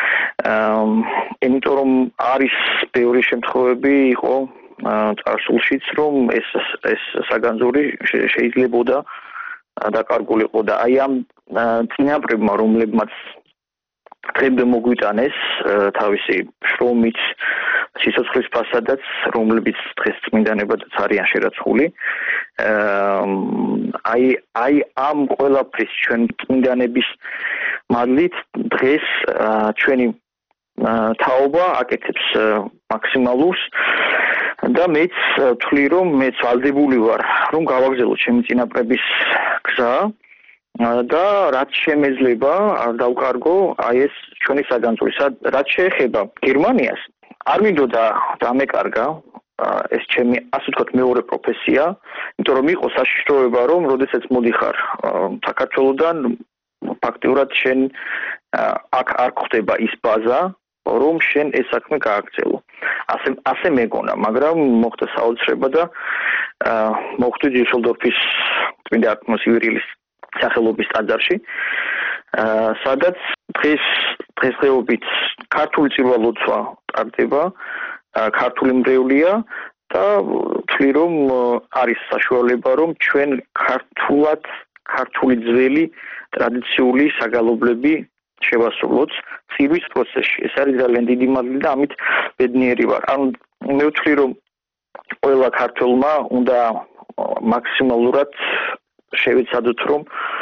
იმიტომ რომ არის ბევრი შემთხვევები იყო წარსულშიც, რომ ეს ეს საგანძური შეიძლებოდა დაკარგულიყო და აი ამ წინაპრებმა, რომლებმაც დღემდე მოგვიტანეს თავისი შრომით, სიცოცხლის ფასადაც, რომლებიც დღეს წმინდანებადაც არიან შერაცხული. აი აი ამ ყველაფრის ჩვენ წმინდანების მადლით დღეს ჩვენი თაობა აკეთებს მაქსიმალურს და მეც ვთვლი რომ მეც ვალდებული ვარ რომ გავაგზავნო ჩემი წინაპრების გზა და რაც შემეძლება არ დავკარგო აი ეს ჩვენი საგანძური რაც შეეხება გერმანიას არ მინდოდა დამეკარგა ეს ჩემი ასე ვთქვათ მეორე პროფესია იმიტომ რომ იყო საშიშროება რომ როდესაც მოდიხარ საქართველოსდან ფაქტიურად შენ აქ არ ხდება ის ბაზა რომ შენ ეს საქმე გააგრძელო. ასე ასე მეგონა, მაგრამ მოხდა საოცრება და მოხვდი დიუსელდორფის წმინდა არტემის ივერილის სახელობის ტაძარში, სადაც დღეს დღესდღეობით ქართული წირვა-ლოცვა ტარდება, ქართული მრევლია და ვთვლი რომ არის საშუალება რომ ჩვენ ქართულად, ქართული ძველი ტრადიციული საგალობლები შევასრულოთ წირვის პროცესში. ეს არის ძალიან დიდი მადლი და ამით ბედნიერი ვარ. ანუ მე ვთვლი რომ ყველა ქართველმა უნდა მაქსიმალურად შევეცადოთ რომ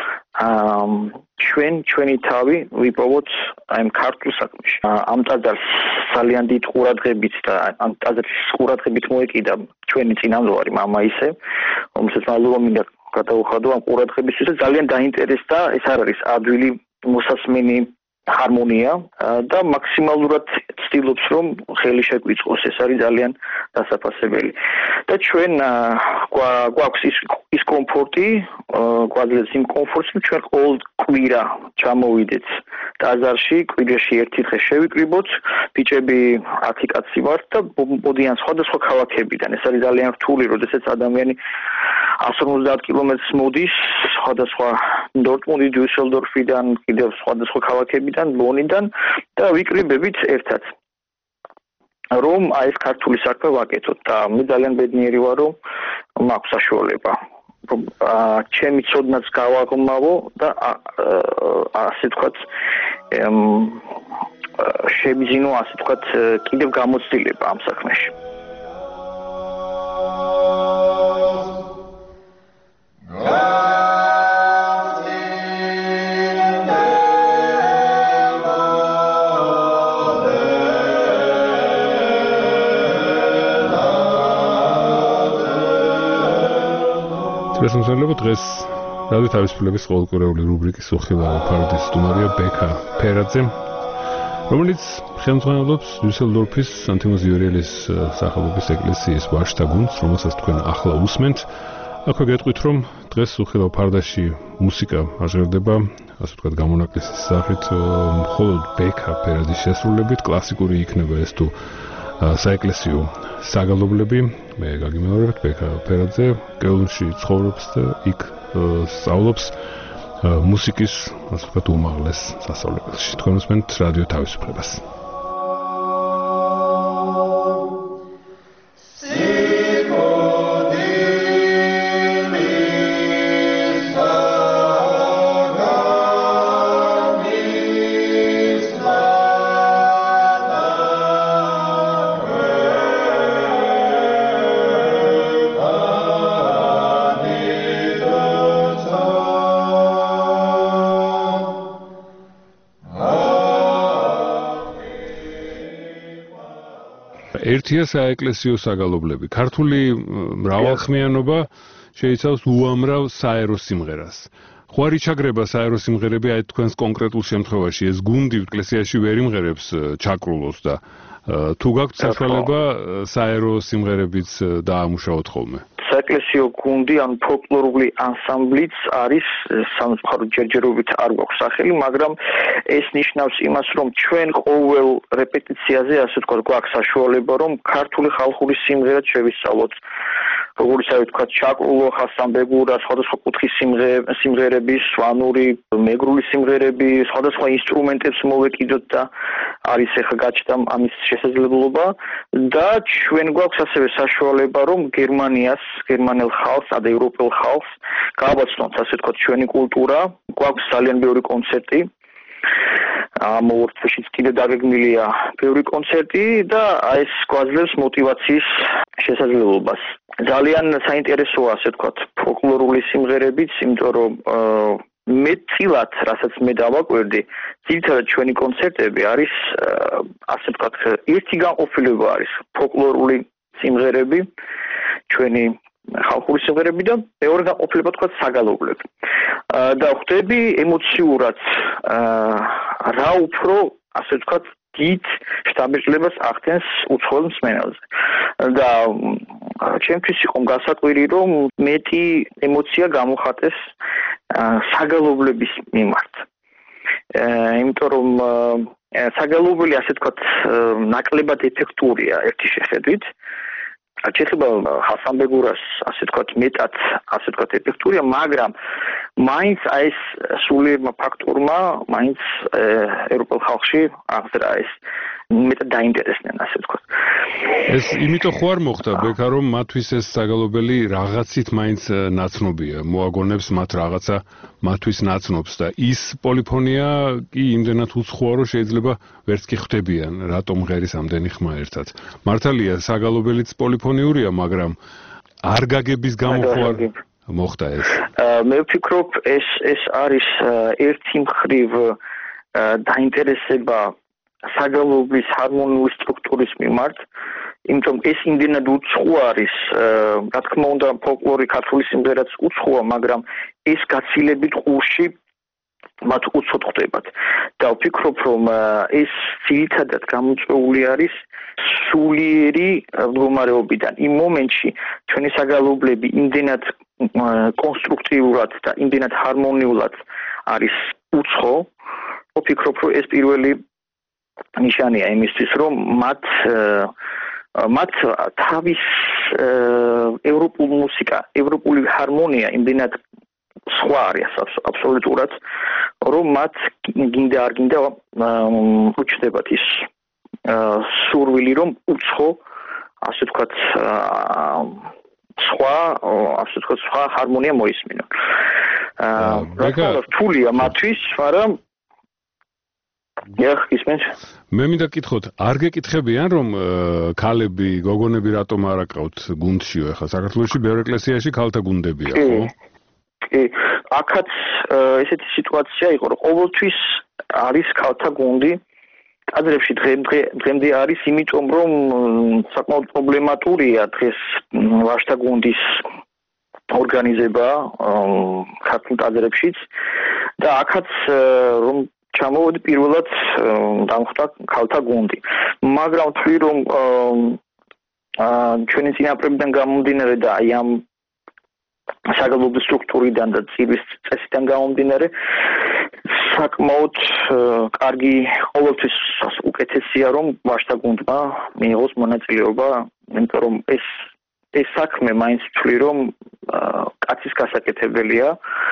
ჩვენ ჩვენი თავი ვიპოვოთ აი ამ ქართულ საქმეში. ამ ტაძარს ძალიან დიდ ყურადღებით და ამ ტაძრის ყურადღებით მოეკიდა ჩვენი წინამძღვარი მამა ისე, რომელსაც მადლობა მინდა გადაუხადო ამ ყურადღებისთვის და ძალიან დაინტერესდა ეს არ არის ადვილი მოსასმენი ჰარმონია და მაქსიმალურად ცდილობს რომ ხელი შეგვიწყოს ეს არის ძალიან დასაფასებელი და ჩვენ გვაქვს ის ის კომფორტი გვაძლევს იმ კომფორტს რომ ჩვენ ყოველ კვირა ჩამოვიდეთ ტაძარში კვირაში ერთი დღე შევიკრიბოთ ბიჭები ათი კაცი ვართ და მოდიან სხვადასხვა ქალაქებიდან ეს არის ძალიან რთული როდესაც ადამიანი one hundred fifty კილომეტრს მოდის სხვადასხვა დორტმუნდი დიუსელდორფიდან კიდევ სხვადასხვა ქალაქებიდან ბონიდან და ვიკრიბებით ერთად რომ აი ეს ქართული საქმე ვაკეთოთ და მე ძალიან ბედნიერი ვარ რომ მაქვს საშუალება რომ ჩემი ცოდნაც გავაღმავო და ასე ვთქვათ შევიზინო ასე ვთქვათ კიდევ გამოცდილება ამ საქმეში შესაძლებლობა დღეს რადიო თავისუფლების ყოველკვირეული რუბრიკის უხილავ ფარდის სტუმარია ბექა ფერაძე, რომელიც ხელმძღვანელობს დიუსელდორფის სანტიმოს ივერიელის სახელობის ეკლესიის ვაჟთა გუნდს, რომელსაც თქვენ ახლა უსმენთ. აქვე გეტყვით, რომ დღეს უხილავ ფარდაში მუსიკა აღжирდება, ასე ვთქვათ, გამონაკლისის სახით, მხოლოდ ბექა ფერაძის შესრულებით, კლასიკური იქნება ეს თუ საეკლესიო საგალობლები. მე გაგიმეორებთ ბექა ფერაძე კელნში ცხოვრობს და იქ სწავლობს მუსიკის ასე ვთქვათ უმაღლეს სასწავლებელში. თქვენ უსმენთ რადიო თავისუფლებას. ერთია საეკლესიო საგალობლები. ქართული მრავალხმიანობა შეიცავს უამრავ საერო სიმღერას. ხო არ იჩაგრება საერო სიმღერები აი თქვენს კონკრეტულ შემთხვევაში ეს გუნდი ეკლესიაში ვერ იმღერებს ჩაკრულოს და თუ გაქვთ საშუალება საერო სიმღერებიც დაამუშავოთ ხოლმე. საეკლესიო გუნდი ან ფოლკლორული ანსამბლიც არის სამწუხაროდ ჯერჯერობით არ გვაქვს სახელი, მაგრამ ეს ნიშნავს იმას, რომ ჩვენ ყოველ რეპეტიციაზე, ასე ვთქვათ, გვაქვს საშუალება, რომ ქართული ხალხური სიმღერაც შევისწავლოთ. როგორც ასე ვთქვათ, ჩაკრულო, ხასამბეგურა, სხვადასხვა კუთხის სიმღერები, სვანური, მეგრული სიმღერები, სხვადასხვა ინსტრუმენტებს მოვეკიდოთ და არის ახლა გაჩნდა ამის შესაძლებლობა და ჩვენ გვაქვს ასევე საშუალება, რომ გერმანიას, გერმანელ ხალხს, და ევროპელ ხალხს გავაცნოთ, ასე ვთქვათ, ჩვენი კულტურა, გვაქვს ძალიან ბევრი კონცერტი. ამ ორ თვეშიც კიდე დაგეგმილია ბევრი კონცერტი და აი ეს გვაძლევს მოტივაციის შესაძლებლობას. ძალიან საინტერესოა, ასე ვთქვათ, ფოლკლორული სიმღერებიც, იმიტომ რომ მეტწილად, რასაც მე დავაკვირდი, ძირითადად ჩვენი კონცერტები არის, ასე ვთქვათ, ერთი განყოფილება არის ფოლკლორული სიმღერები, ჩვენი ხალხური სიმღერები და მეორე განყოფილება თქვა საგალობლები. და ხვდები ემოციურად რა უფრო, ასე ვთქვათ, დიდ შთაბეჭდილებას ახდენს უცხოელ მსმენელზე. და ჩემთვის იყო განსაკვირი, რომ მეტი ემოცია გამოხატეს საგალობლების მიმართ. იმიტომ რომ საგალობელი, ასე ვთქვათ, ნაკლებად ეფექტურია ერთი შეხედვით. შეიძლება ხასანბეგურას, ასე ვთქვათ, მეტად, ასე ვთქვათ, ეფექტურია, მაგრამ მაინც აი ეს სულიერმა ფაქტორმა, მაინც ევროპელ ხალხში აღძრა ეს მეტად დაინტერესდნენ, ასე ვთქვათ. ეს იმიტომ ხო არ მოხდა, ბექა, რომ მათთვის ეს საგალობელი რაღაცით მაინც ნაცნობია, მოაგონებს მათ რაღაცა მათთვის ნაცნობს და ის პოლიფონია კი იმდენად უცხოა, რომ შეიძლება ვერც კი ხვდებიან, რატომ ღერის ამდენი ხმა ერთად. მართალია, საგალობელიც პოლიფონიურია, მაგრამ არ გაგების გამო ხო არ მოხდა ეს? მე ვფიქრობ, ეს ეს არის ერთი მხრივ დაინტერესება საგალობლის ჰარმონიული სტრუქტურის მიმართ, იმიტომ ეს იმდენად უცხო არის, რა თქმა უნდა, ფოლკლორი ქართული სიმღერაც უცხოა, მაგრამ ეს გაცილებით ყურში მათ უცხოდ ხდებათ. და ვფიქრობ, რომ ეს ძირითადად გამოწვეული არის სულიერი მდგომარეობიდან. იმ მომენტში ჩვენი საგალობლები იმდენად კონსტრუქტიულად და იმდენად ჰარმონიულად არის უცხო, ვფიქრობ, რომ ეს პირველი ნიშანია იმისთვის, რომ მათ მათ თავის ევროპულ მუსიკა, ევროპული ჰარმონია იმდენად სხვა არის აბსოლუტურად, რომ მათ გინდა არ გინდა უჩნდებათ ის სურვილი, რომ უცხო, ასე ვთქვათ, სხვა, ასე ვთქვათ, სხვა ჰარმონია მოისმინონ. რა თქმა უნდა, რთულია მათთვის, მაგრამ იახ, ისმენთ. მე მინდა გკითხოთ, არ გეკითხებიან, რომ ქალები, გოგონები რატომ არ აკრავთ გუნდშიო? ახლა საქართველოში ბევრ ეკლესიაში ქალთა გუნდებია, ხო? კი, აქაც ესეთი სიტუაცია იყო, რომ ყოველთვის არის ქალთა გუნდი. კადრებში დღემდე არის, იმიტომ რომ საკმაოდ პრობლემატურია დღეს ვაჟთა გუნდის ორგანიზება ქართულ კადრებშიც და აქაც რომ ჩამოვედი პირველად დამხვდა ქალთა გუნდი. მაგრამ ვთვლი, რომ ჩვენი წინაპრებიდან გამომდინარე და აი ამ საგალობლის სტრუქტურიდან და წირის წესიდან გამომდინარე საკმაოდ კარგი ყოველთვის უკეთესია, რომ ვაჟთა გუნდმა მიიღოს მონაწილეობა, იმიტომ რომ ეს ეს საქმე მაინც ვთვლი, რომ კაცის გასაკეთებელია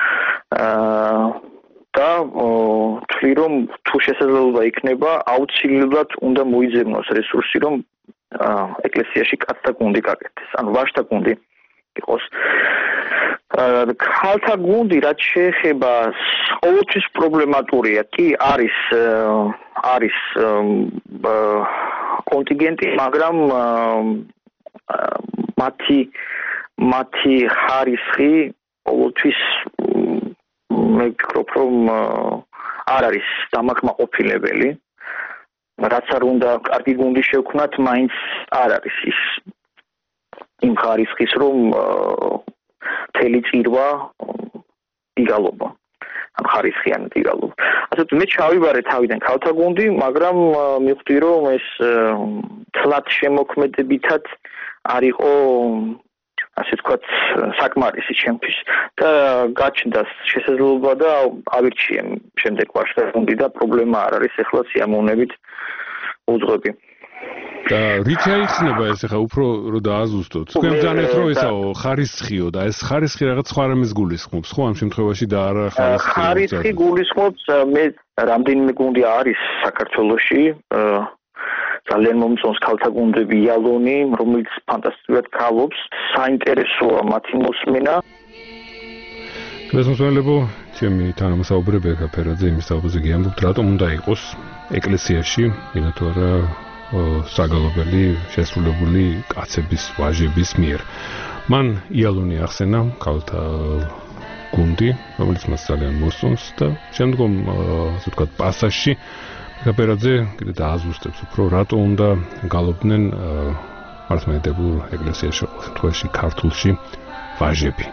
და ვთვლი, რომ თუ შესაძლებლობა იქნება, აუცილებლად უნდა მოიძებნოს რესურსი, რომ ეკლესიაში კაცთა გუნდი გაკეთდეს, ანუ ვაჟთა გუნდი იყოს. ქალთა გუნდი, რაც შეეხება ყოველთვის პრობლემატურია, კი არის არის კონტინგენტი, მაგრამ მათი მათი ხარისხი ყოველთვის მე ვფიქრობ, რომ არ არის დამაკმაყოფილებელი. რაც არ უნდა კარგი გუნდი შევქმნათ, მაინც არ არის ის იმ ხარისხის, რომ მთელი წირვა იგალობა. ან ხარისხიანი იგალობა. ასეთ მე ჩავიბარე თავიდან ქალთა გუნდი, მაგრამ მივხვდი, რომ ეს თლად შემოქმედებითად არ იყო, ასე ვთქვათ, საკმარისი ჩემთვის და გაჩნდა შესაძლებლობა და ავირჩიე შემდეგ ვაჟთა გუნდი და პრობლემა არ არის ეხლა სიამოვნებით უძღვები. და რით აიხსნება ეს ახლა უფრო რო დააზუსტოთ. თქვენ ბრძანეთ რომ ესაო ხარისხიო და ეს ხარისხი რაღაც სხვა რამეს გულისხმობს, ხო ამ შემთხვევაში და არა ხარისხი. ხარისხი გულისხმობს, მე რამდენიმე გუნდი არის საქართველოში, ძალიან მომწონს ქალთა გუნდები იალონი, რომელიც ფანტასტიკურად ქალობს, საინტერესოა მათი მოსმენა. დღეს მოსმენელებო ჩემი თანამსაუბრები ეკაფერაძე იმის თაობაზე გიამბობთ, რატომ უნდა იყოს ეკლესიაში, იმიტომ რომ საგალობელი შესრულებული კაცების, ვაჟების მიერ. მან იალონი ახსენა ქალთა გუნდი, რომელიც მას ძალიან მოსწონს და შემდგომ, ასე ვთქვათ, პასაჟში ეკაფერაძე კიდე დააზუსტებს უფრო, რატო უნდა გალობდნენ მართლმადიდებულ ეკლესიაში, შემთხვევაში ქართულში ვაჟები.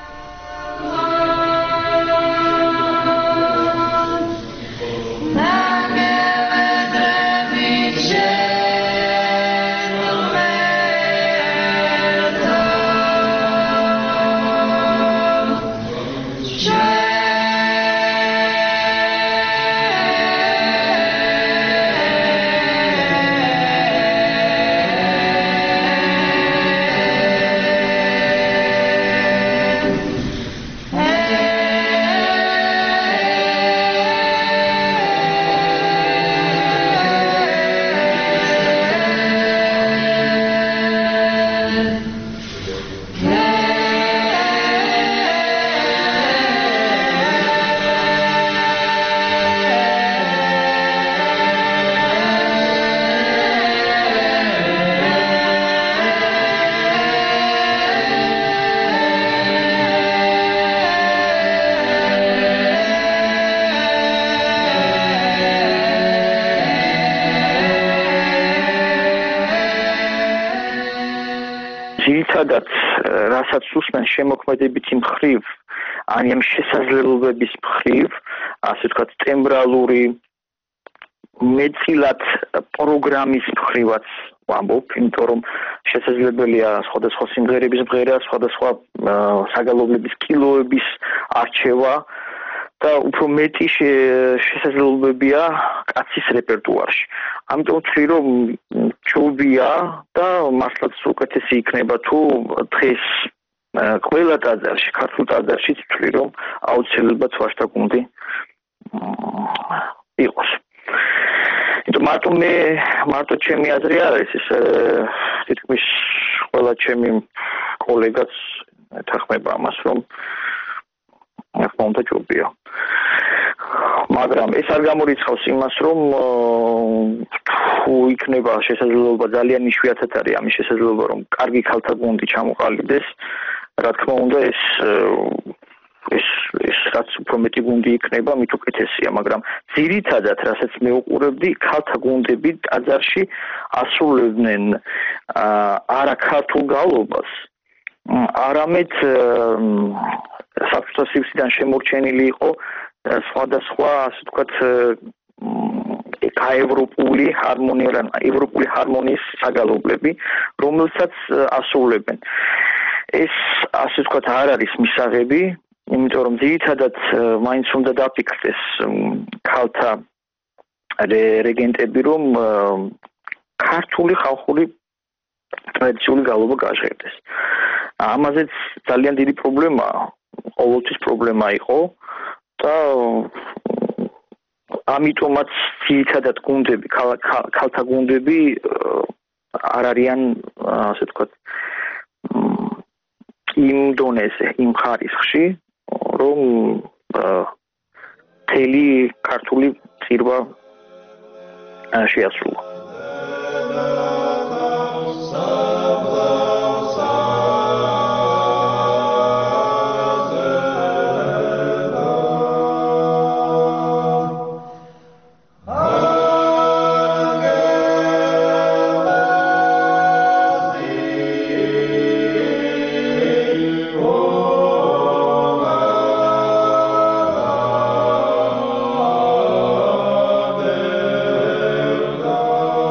ძირითადად რასაც უსმენ შემოქმედებითი მხრივ, ან ამ შესაძლებლობების მხრივ, ასე ვთქვათ, ტემბრალური მეტწილად პროგრამის მხრივაც ვამბობ, იმიტომ რომ შესაძლებელია სხვადასხვა სიმღერების მღერა, სხვადასხვა საგალობლების კილოების არჩევა და უფრო მეტი შესაძლებლობებია კაცის რეპერტუარში. ამიტომ ვთვლი, რომ ჯობია და მართლაც უკეთესი იქნება თუ დღეს ყველა ტაძარში, ქართულ ტაძარშიც ვთვლი, რომ აუცილებლად ვაჟთა გუნდი იყოს. იმიტომ მარტო მე მარტო ჩემი აზრი არ არის, ეს თითქმის ყველა ჩემი კოლეგაც ეთანხმება ამას, რომ ახლა უნდა ჯობია. მაგრამ ეს არ გამორიცხავს იმას, რომ თუ იქნება შესაძლებლობა, ძალიან იშვიათად არის ამის შესაძლებლობა, რომ კარგი ქალთა გუნდი ჩამოყალიბდეს, რა თქმა უნდა ეს ეს ეს რაც უფრო მეტი გუნდი იქნება, მით უკეთესია, მაგრამ ძირითადად, რასაც მე უყურებდი, ქალთა გუნდები ტაძარში ასრულებდნენ არა ქართულ გალობას, არამედ საბჭოთა სივრციდან შემორჩენილი იყო სხვადასხვა, ასე ვთქვათ, ევროპული ჰარმონია, ევროპული ჰარმონიის საგალობლები, რომელსაც ასრულებენ. ეს, ასე ვთქვათ, არ არის მისაღები, იმიტომ რომ ძირითადად მაინც უნდა დაფიქრდეს ქალთა რეგენტები, რომ ქართული ხალხური ტრადიციული გალობა გაჟღერდეს. ამაზეც ძალიან დიდი პრობლემაა, ყოველთვის პრობლემა იყო და ამიტომაც ძირითადად გუნდები, ქალთა გუნდები არ არიან, ასე ვთქვათ, იმ დონეზე, იმ ხარისხში, რომ მთელი ქართული წირვა შეასრულა. Oh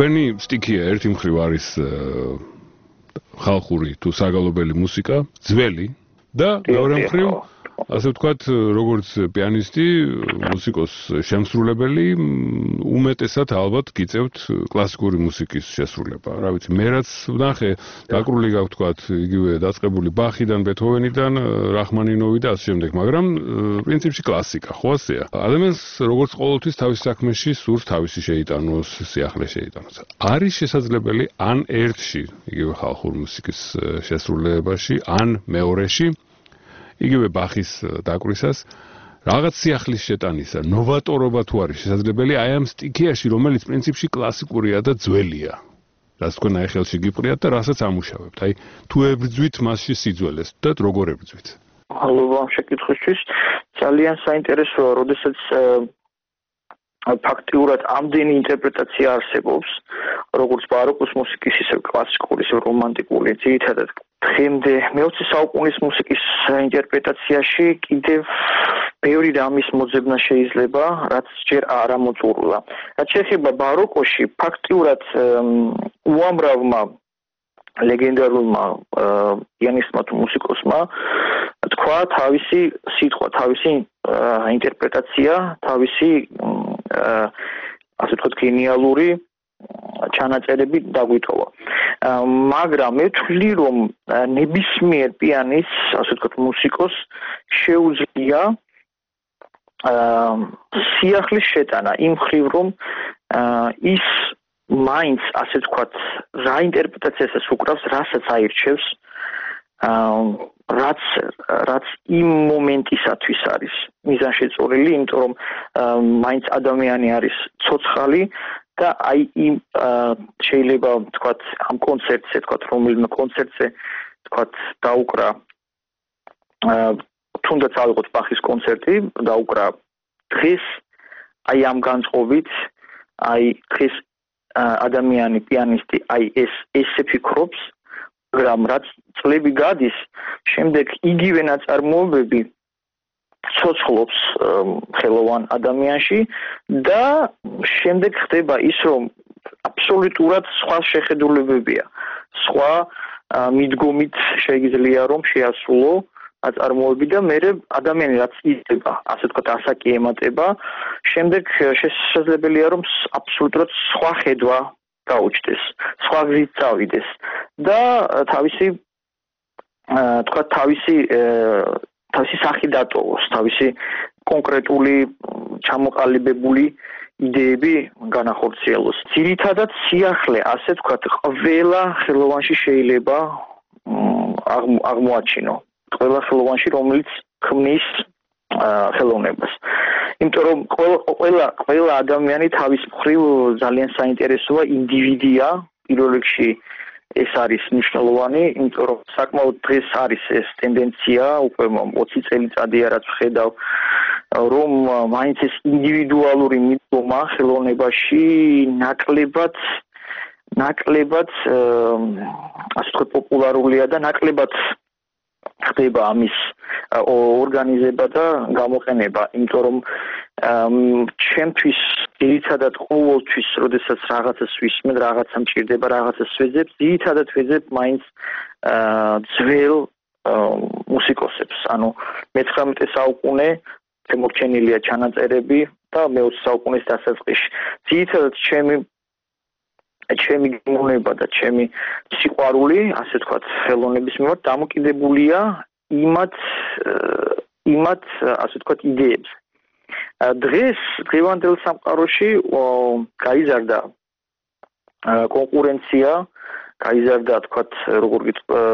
თქვენი სტიქია ერთი მხრივ არის ხალხური თუ საგალობელი მუსიკა, ძველი და მეორე მხრივ ასე ვთქვათ, როგორც პიანისტი, მუსიკოს შემსრულებელი, უმეტესად ალბათ გიწევთ კლასიკური მუსიკის შესრულება. რა ვიცი, მე რაც ვნახე, დაკრული გაქვთ, ვთქვათ, იგივე დაწყებული ბახიდან, ბეთჰოვენიდან, რაჰმანინოვი და ასე შემდეგ, მაგრამ პრინციპში კლასიკა, ხო ასეა? ადამიანს როგორც ყოველთვის თავის საქმეში სურს თავისი შეიტანოს, სიახლე შეიტანოს. არის შესაძლებელი ან ერთში, იგივე ხალხური მუსიკის შესრულებაში, ან მეორეში იგივე ბახის დაკვრისას რაღაც სიახლის შეტანისა, ნოვატორობა თუ არის შესაძლებელი აი ამ სტიქიაში, რომელიც პრინციპში კლასიკურია და ძველია. რაც თქვენ აი ხელში გიპყრიათ და რასაც ამუშავებთ. აი თუ ებრძვით მასში სიძველეს და როგორ ებრძვით? მადლობა ამ შეკითხვისთვის. ძალიან საინტერესოა, როდესაც ფაქტიურად ამდენი ინტერპრეტაცია არსებობს, როგორც ბაროკოს მუსიკის, ისე კლასიკური, ისე რომანტიკული, ძირითადად დღემდე მეოცე საუკუნის მუსიკის ინტერპრეტაციაში კიდევ ბევრი რამის მოძებნა შეიძლება, რაც ჯერ არ ამოწურულა. რაც შეეხება ბაროკოში, ფაქტიურად უამრავმა ლეგენდარულმა პიანისტმა თუ მუსიკოსმა თქვა თავისი სიტყვა, თავისი ინტერპრეტაცია, თავისი ასე ვთქვათ, გენიალური ჩანაწერები დაგვიტოვა. მაგრამ მე ვთვლი, რომ ნებისმიერ პიანისტს, ასე ვთქვათ, მუსიკოს შეუძლია სიახლის შეტანა იმ მხრივ, რომ ის მაინც, ასე ვთქვათ, რა ინტერპრეტაციასაც უკრავს, რასაც აირჩევს, რაც რაც იმ მომენტისათვის არის მიზანშეწონილი, იმიტომ რომ მაინც ადამიანი არის ცოცხალი და აი იმ შეიძლება ვთქვათ ამ კონცერტზე, ვთქვათ რომელიმე კონცერტზე, ვთქვათ დაუკრა თუნდაც ავიღოთ ბახის კონცერტი, დაუკრა დღეს აი ამ განწყობით, აი დღეს ადამიანი პიანისტი აი ეს ესე ფიქრობს, მაგრამ რაც წლები გადის, შემდეგ იგივე ნაწარმოებები ცოცხლობს ხელოვან ადამიანში და შემდეგ ხდება ის, რომ აბსოლუტურად სხვა შეხედულებებია. სხვა მიდგომით შეიძლება რომ შეასრულო ნაწარმოები და მე ადამიანი რაც იწება, ასე ვთქვათ, ასაკი ემატება, შემდეგ შესაძლებელია რომ აბსოლუტურად სხვა ხედვა გაუჩნდეს, სხვა გზით წავიდეს და თავისი თქვა თავისი თავისი სახი დატოვოს, თავისი კონკრეტული ჩამოყალიბებული იდეები განახორციელოს. ძირითადად სიახლე, ასე ვთქვათ, ყველა ხელოვანში შეიძლება აღმოაჩინო. ყველა ხელოვანში, რომელიც ქმნის ხელოვნებას. იმიტომ რომ ყველა ყველა ადამიანი თავის მხრივ ძალიან საინტერესოა ინდივიდია, პირველ რიგში ეს არის მნიშვნელოვანი, იმიტომ რომ საკმაოდ დღეს არის ეს ტენდენცია, უკვე ოცი წელიწადია რაც ვხედავ, რომ მაინც ეს ინდივიდუალური მიდგომა ხელოვნებაში ნაკლებად ნაკლებად ასე ვთქვათ პოპულარულია და ნაკლებად ხდება ამის ორგანიზება და გამოყენება, იმიტომ რომ ჩემთვის ძირითადად ყოველთვის, როდესაც რაღაცას ვისმენ, რაღაცა მჭირდება, რაღაცას ვეძებ, ძირითადად ვეძებ მაინც ძველ მუსიკოსებს. ანუ მეცხრამეტე საუკუნე შემორჩენილია ჩანაწერები და მეოცე საუკუნის დასაწყისში. ძირითადად ჩემი ჩემი გმონება და ჩემი სიყვარული, ასე ვთქვათ, ხელოვნების მიმართ დამოკიდებულია იმათ იმათ, ასე ვთქვათ, იდეებზე. დღეს დღევანდელ სამყაროში გაიზარდა კონკურენცია, გაიზარდა, თქვათ, როგორ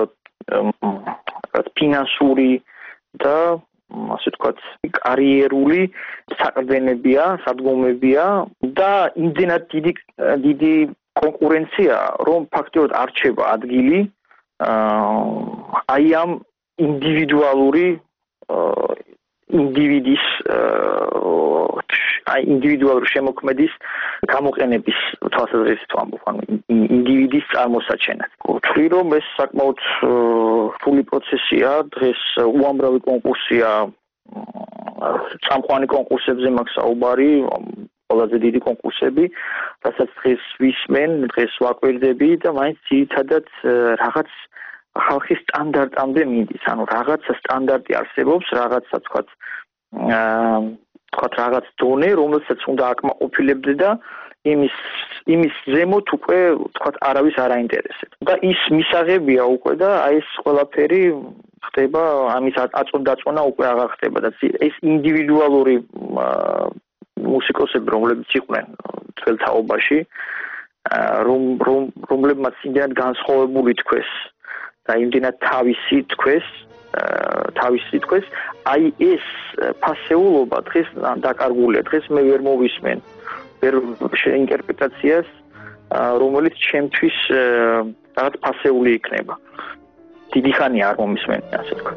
გითხრათ, ფინანსური და ასე ვთქვათ, კარიერული საყრდენებია, სადგომებია და იმდენად დიდი დიდი კონკურენცია, რომ ფაქტობრივად არ რჩება ადგილი აი ამ ინდივიდუალური ინდივიდის აი ინდივიდუალური შემოქმედის გამოყენების თვალსაზრისით ვამბობ, ანუ ინდივიდის წარმოსაჩენად. ვთვლი, რომ ეს საკმაოდ რთული პროცესია, დღეს უამრავი კონკურსია, წამყვანი კონკურსებზე მაქვს საუბარი, ყველაზე დიდი კონკურსები, რასაც დღეს ვისმენ, დღეს ვაკვირდები და მაინც ძირითადად რაღაც ხალხის სტანდარტამდე მიდის, ანუ რაღაცა სტანდარტი არსებობს, რაღაცა თქვათ აა თქვათ რაღაც დონე, რომელსაც უნდა აკმაყოფილებდე და იმის იმის ზემოთ უკვე თქვათ არავის არ აინტერესებს. და ის მისაღებია უკვე და აი ეს ყველაფერი ხდება, ამის აწონდაწონა უკვე აღარ ხდება და ეს ინდივიდუალური მუსიკოსები, რომლებიც იყვნენ ძველ თაობაში, რომ რომ რომლებმაც იმდენად განსხვავებული თქვეს და იმდენად თავისი თქვეს, თავისი თქვეს, აი ეს ფასეულობა დღეს დაკარგულია, დღეს მე ვერ მოვისმენ ვერ შეინტერპრეტაციას, რომელიც ჩემთვის რაღაც ფასეული იქნება. დიდი ხანი არ მომისმენ, ასე თქვა.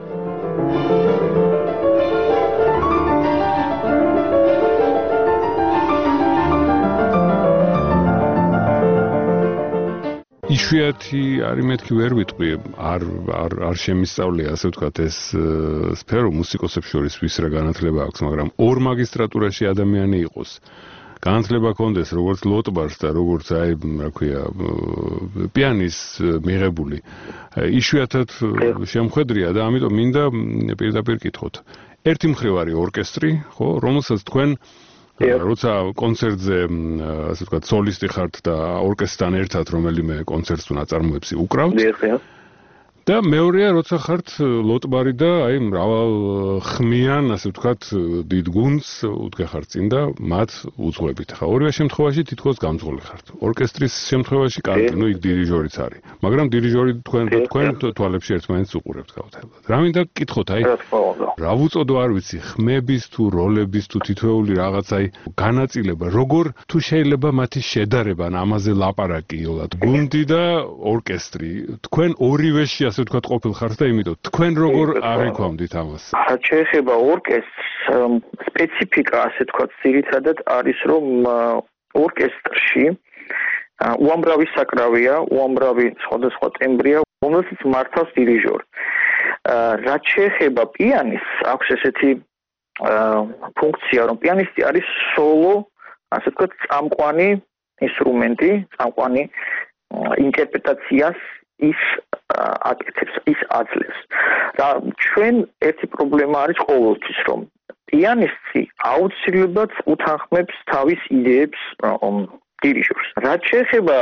იშვიათი არის მეთქი ვერ ვიტყვი, არ არ არ შემისწავლია, ასე ვთქვათ, ეს სფერო მუსიკოსებს შორის ვის რა განათლება აქვს, მაგრამ ორ მაგისტრატურაში ადამიანი იყოს. განათლება კონდეს როგორც ლოტბარს და როგორც აი რა ქვია პიანის მიღებული. იშვიათად შემხედრია და ამიტომ მინდა პირდაპირ კითხოთ. ერთი მხრივ არის ორკესტრი, ხო, რომელსაც თქვენ როცა კონცერტზე ასე ვთქვათ სოლისტი ხართ და ორკესტრთან ერთად რომელიმე კონცერტს თუ ნაწარმოებს უკრავთ. და მეორეა როცა ხართ ლოტბარი და აი მრავალ ხმიან ასე ვთქვათ დიდ გუნდს უდგეხართ წინ და მათ უძღვებით. ხა ორივე შემთხვევაში თითქოს გამძღოლი ხართ. ორკესტრის შემთხვევაში კარგი, ნუ იქ დირიჟორიც არის. მაგრამ დირიჟორი თქვენ თქვენ თვალებში ერთმანეთს უყურებთ გაუთავებად. რა მინდა გკითხოთ, აი რა ვუწოდო არ ვიცი, ხმების თუ როლების თუ თითოეული რაღაც აი განაწილება, როგორ თუ შეიძლება მათი შედარება, ამაზე ლაპარაკი იოლად. გუნდი და ორკესტრი, თქვენ ორივეში ასე ვთქვათ ყოფილ ხართ და იმიტომ თქვენ როგორ აღიქვამდით ამას? რაც შეეხება ორკესტრს, სპეციფიკა ასე ვთქვათ, ძირითადად არის რომ ორკესტრში უამრავი საკრავია, უამრავი სხვადასხვა ტემბრია, რომელსაც მართავს დირიჟორი. რაც შეეხება პიანისტს, აქვს ესეთი ფუნქცია, რომ პიანისტი არის სოლო, ასე ვთქვათ, წამყვანი ინსტრუმენტი, წამყვანი ინტერპრეტაციას ის აკეთებს, ის აძლევს. და ჩვენ ერთი პრობლემა არის ყოველთვის, რომ პიანისტი აუცილებლად უთანხმებს თავის იდეებს დირიჟორს. რაც შეეხება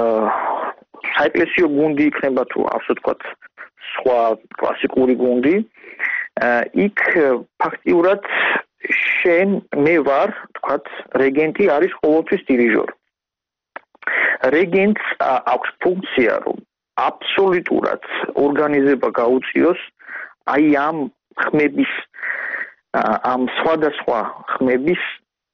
საეკლესიო გუნდი იქნება თუ ასე ვთქვათ, სხვა კლასიკური გუნდი, იქ ფაქტიურად შენ მე ვარ, ვთქვათ, რეგენტი არის ყოველთვის დირიჟორი. რეგენტს აქვს ფუნქცია, რომ აბსოლუტურად ორგანიზება გაუწიოს აი ამ ხმების ამ სხვადასხვა ხმების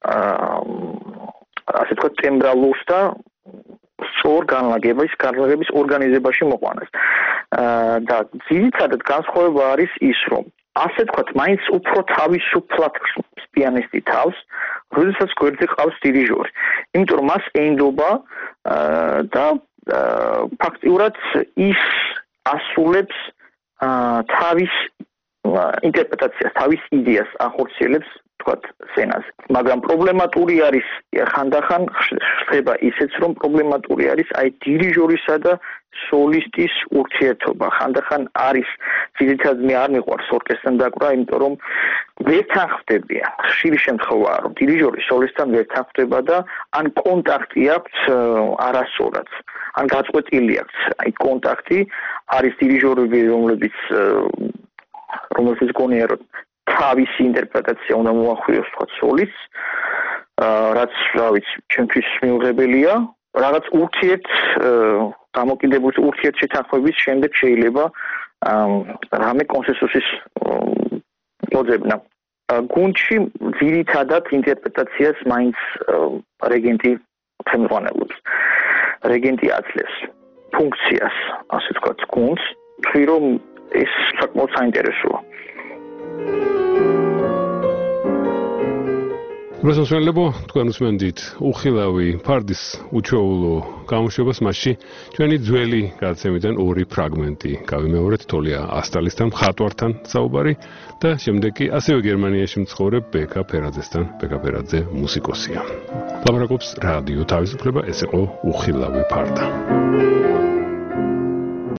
ასე ვთქვათ ტემბრალურს და სწორ განლაგების განლაგების ორგანიზებაში მოყვანას. და ძირითადად განსხვავება არის ის, რომ ასე ვთქვათ, მაინც უფრო თავისუფლად პიანისტი თავს, როდესაც გვერდზე ყავს დირიჟორი. იმიტომ რომ მას ენდობა და ფაქტიურად ის ასრულებს თავის ინტერპრეტაციას, თავის იდეას ახორციელებს, თქვათ, სცენაზე. მაგრამ პრობლემატური არის ხანდახან ხდება ისეც, რომ პრობლემატური არის აი დირიჟორისა და სოლისტის ურთიერთობა. ხანდახან არის, ძირითადად მე არ მიყვარს ორკესტრთან დაკვრა, იმიტომ რომ ვერ თანხმდებიან. ხშირი შემთხვევაა, რომ დირიჟორი სოლისტთან ვერ თანხმდება და ან კონტაქტი აქვს არასწორად, ან გაწყვეტილი აქვს აი კონტაქტი, არის დირიჟორები, რომლებიც რომელსაც გონია რომ თავისი ინტერპრეტაცია უნდა მოახვიოს თქვა სოლისტს, რაც რა ვიცი, ჩემთვის მიუღებელია, რაღაც ურთიერთ დამოკიდებულ ურთიერთ შეთანხმების შემდეგ შეიძლება რამე კონსენსუსის მოძებნა. გუნდში ძირითადად ინტერპრეტაციას მაინც რეგენტი ხელმძღვანელობს. რეგენტი აძლევს ფუნქციას, ასე ვთქვათ, გუნდს, თქვი რომ ეს საკმაოდ საინტერესოა. რუსოსველებო, თქვენ უსმენთ უხილავი ფარდის უჩვეულო გამოშვებას, მასში ჩვენი ძველი გადაცემიდან ორი ფრაგმენტი გავიმეორეთ. თოლია ასტალისთან, მხატვართან საუბარი და შემდეგ კი ასევე გერმანიაში მცხოვრებ ბეკა ფერაძესთან. ბეკა ფერაძე მუსიკოსია. ლაპარაკობს რადიო თავისუფლება, ეს იყო უხილავი ფარდა.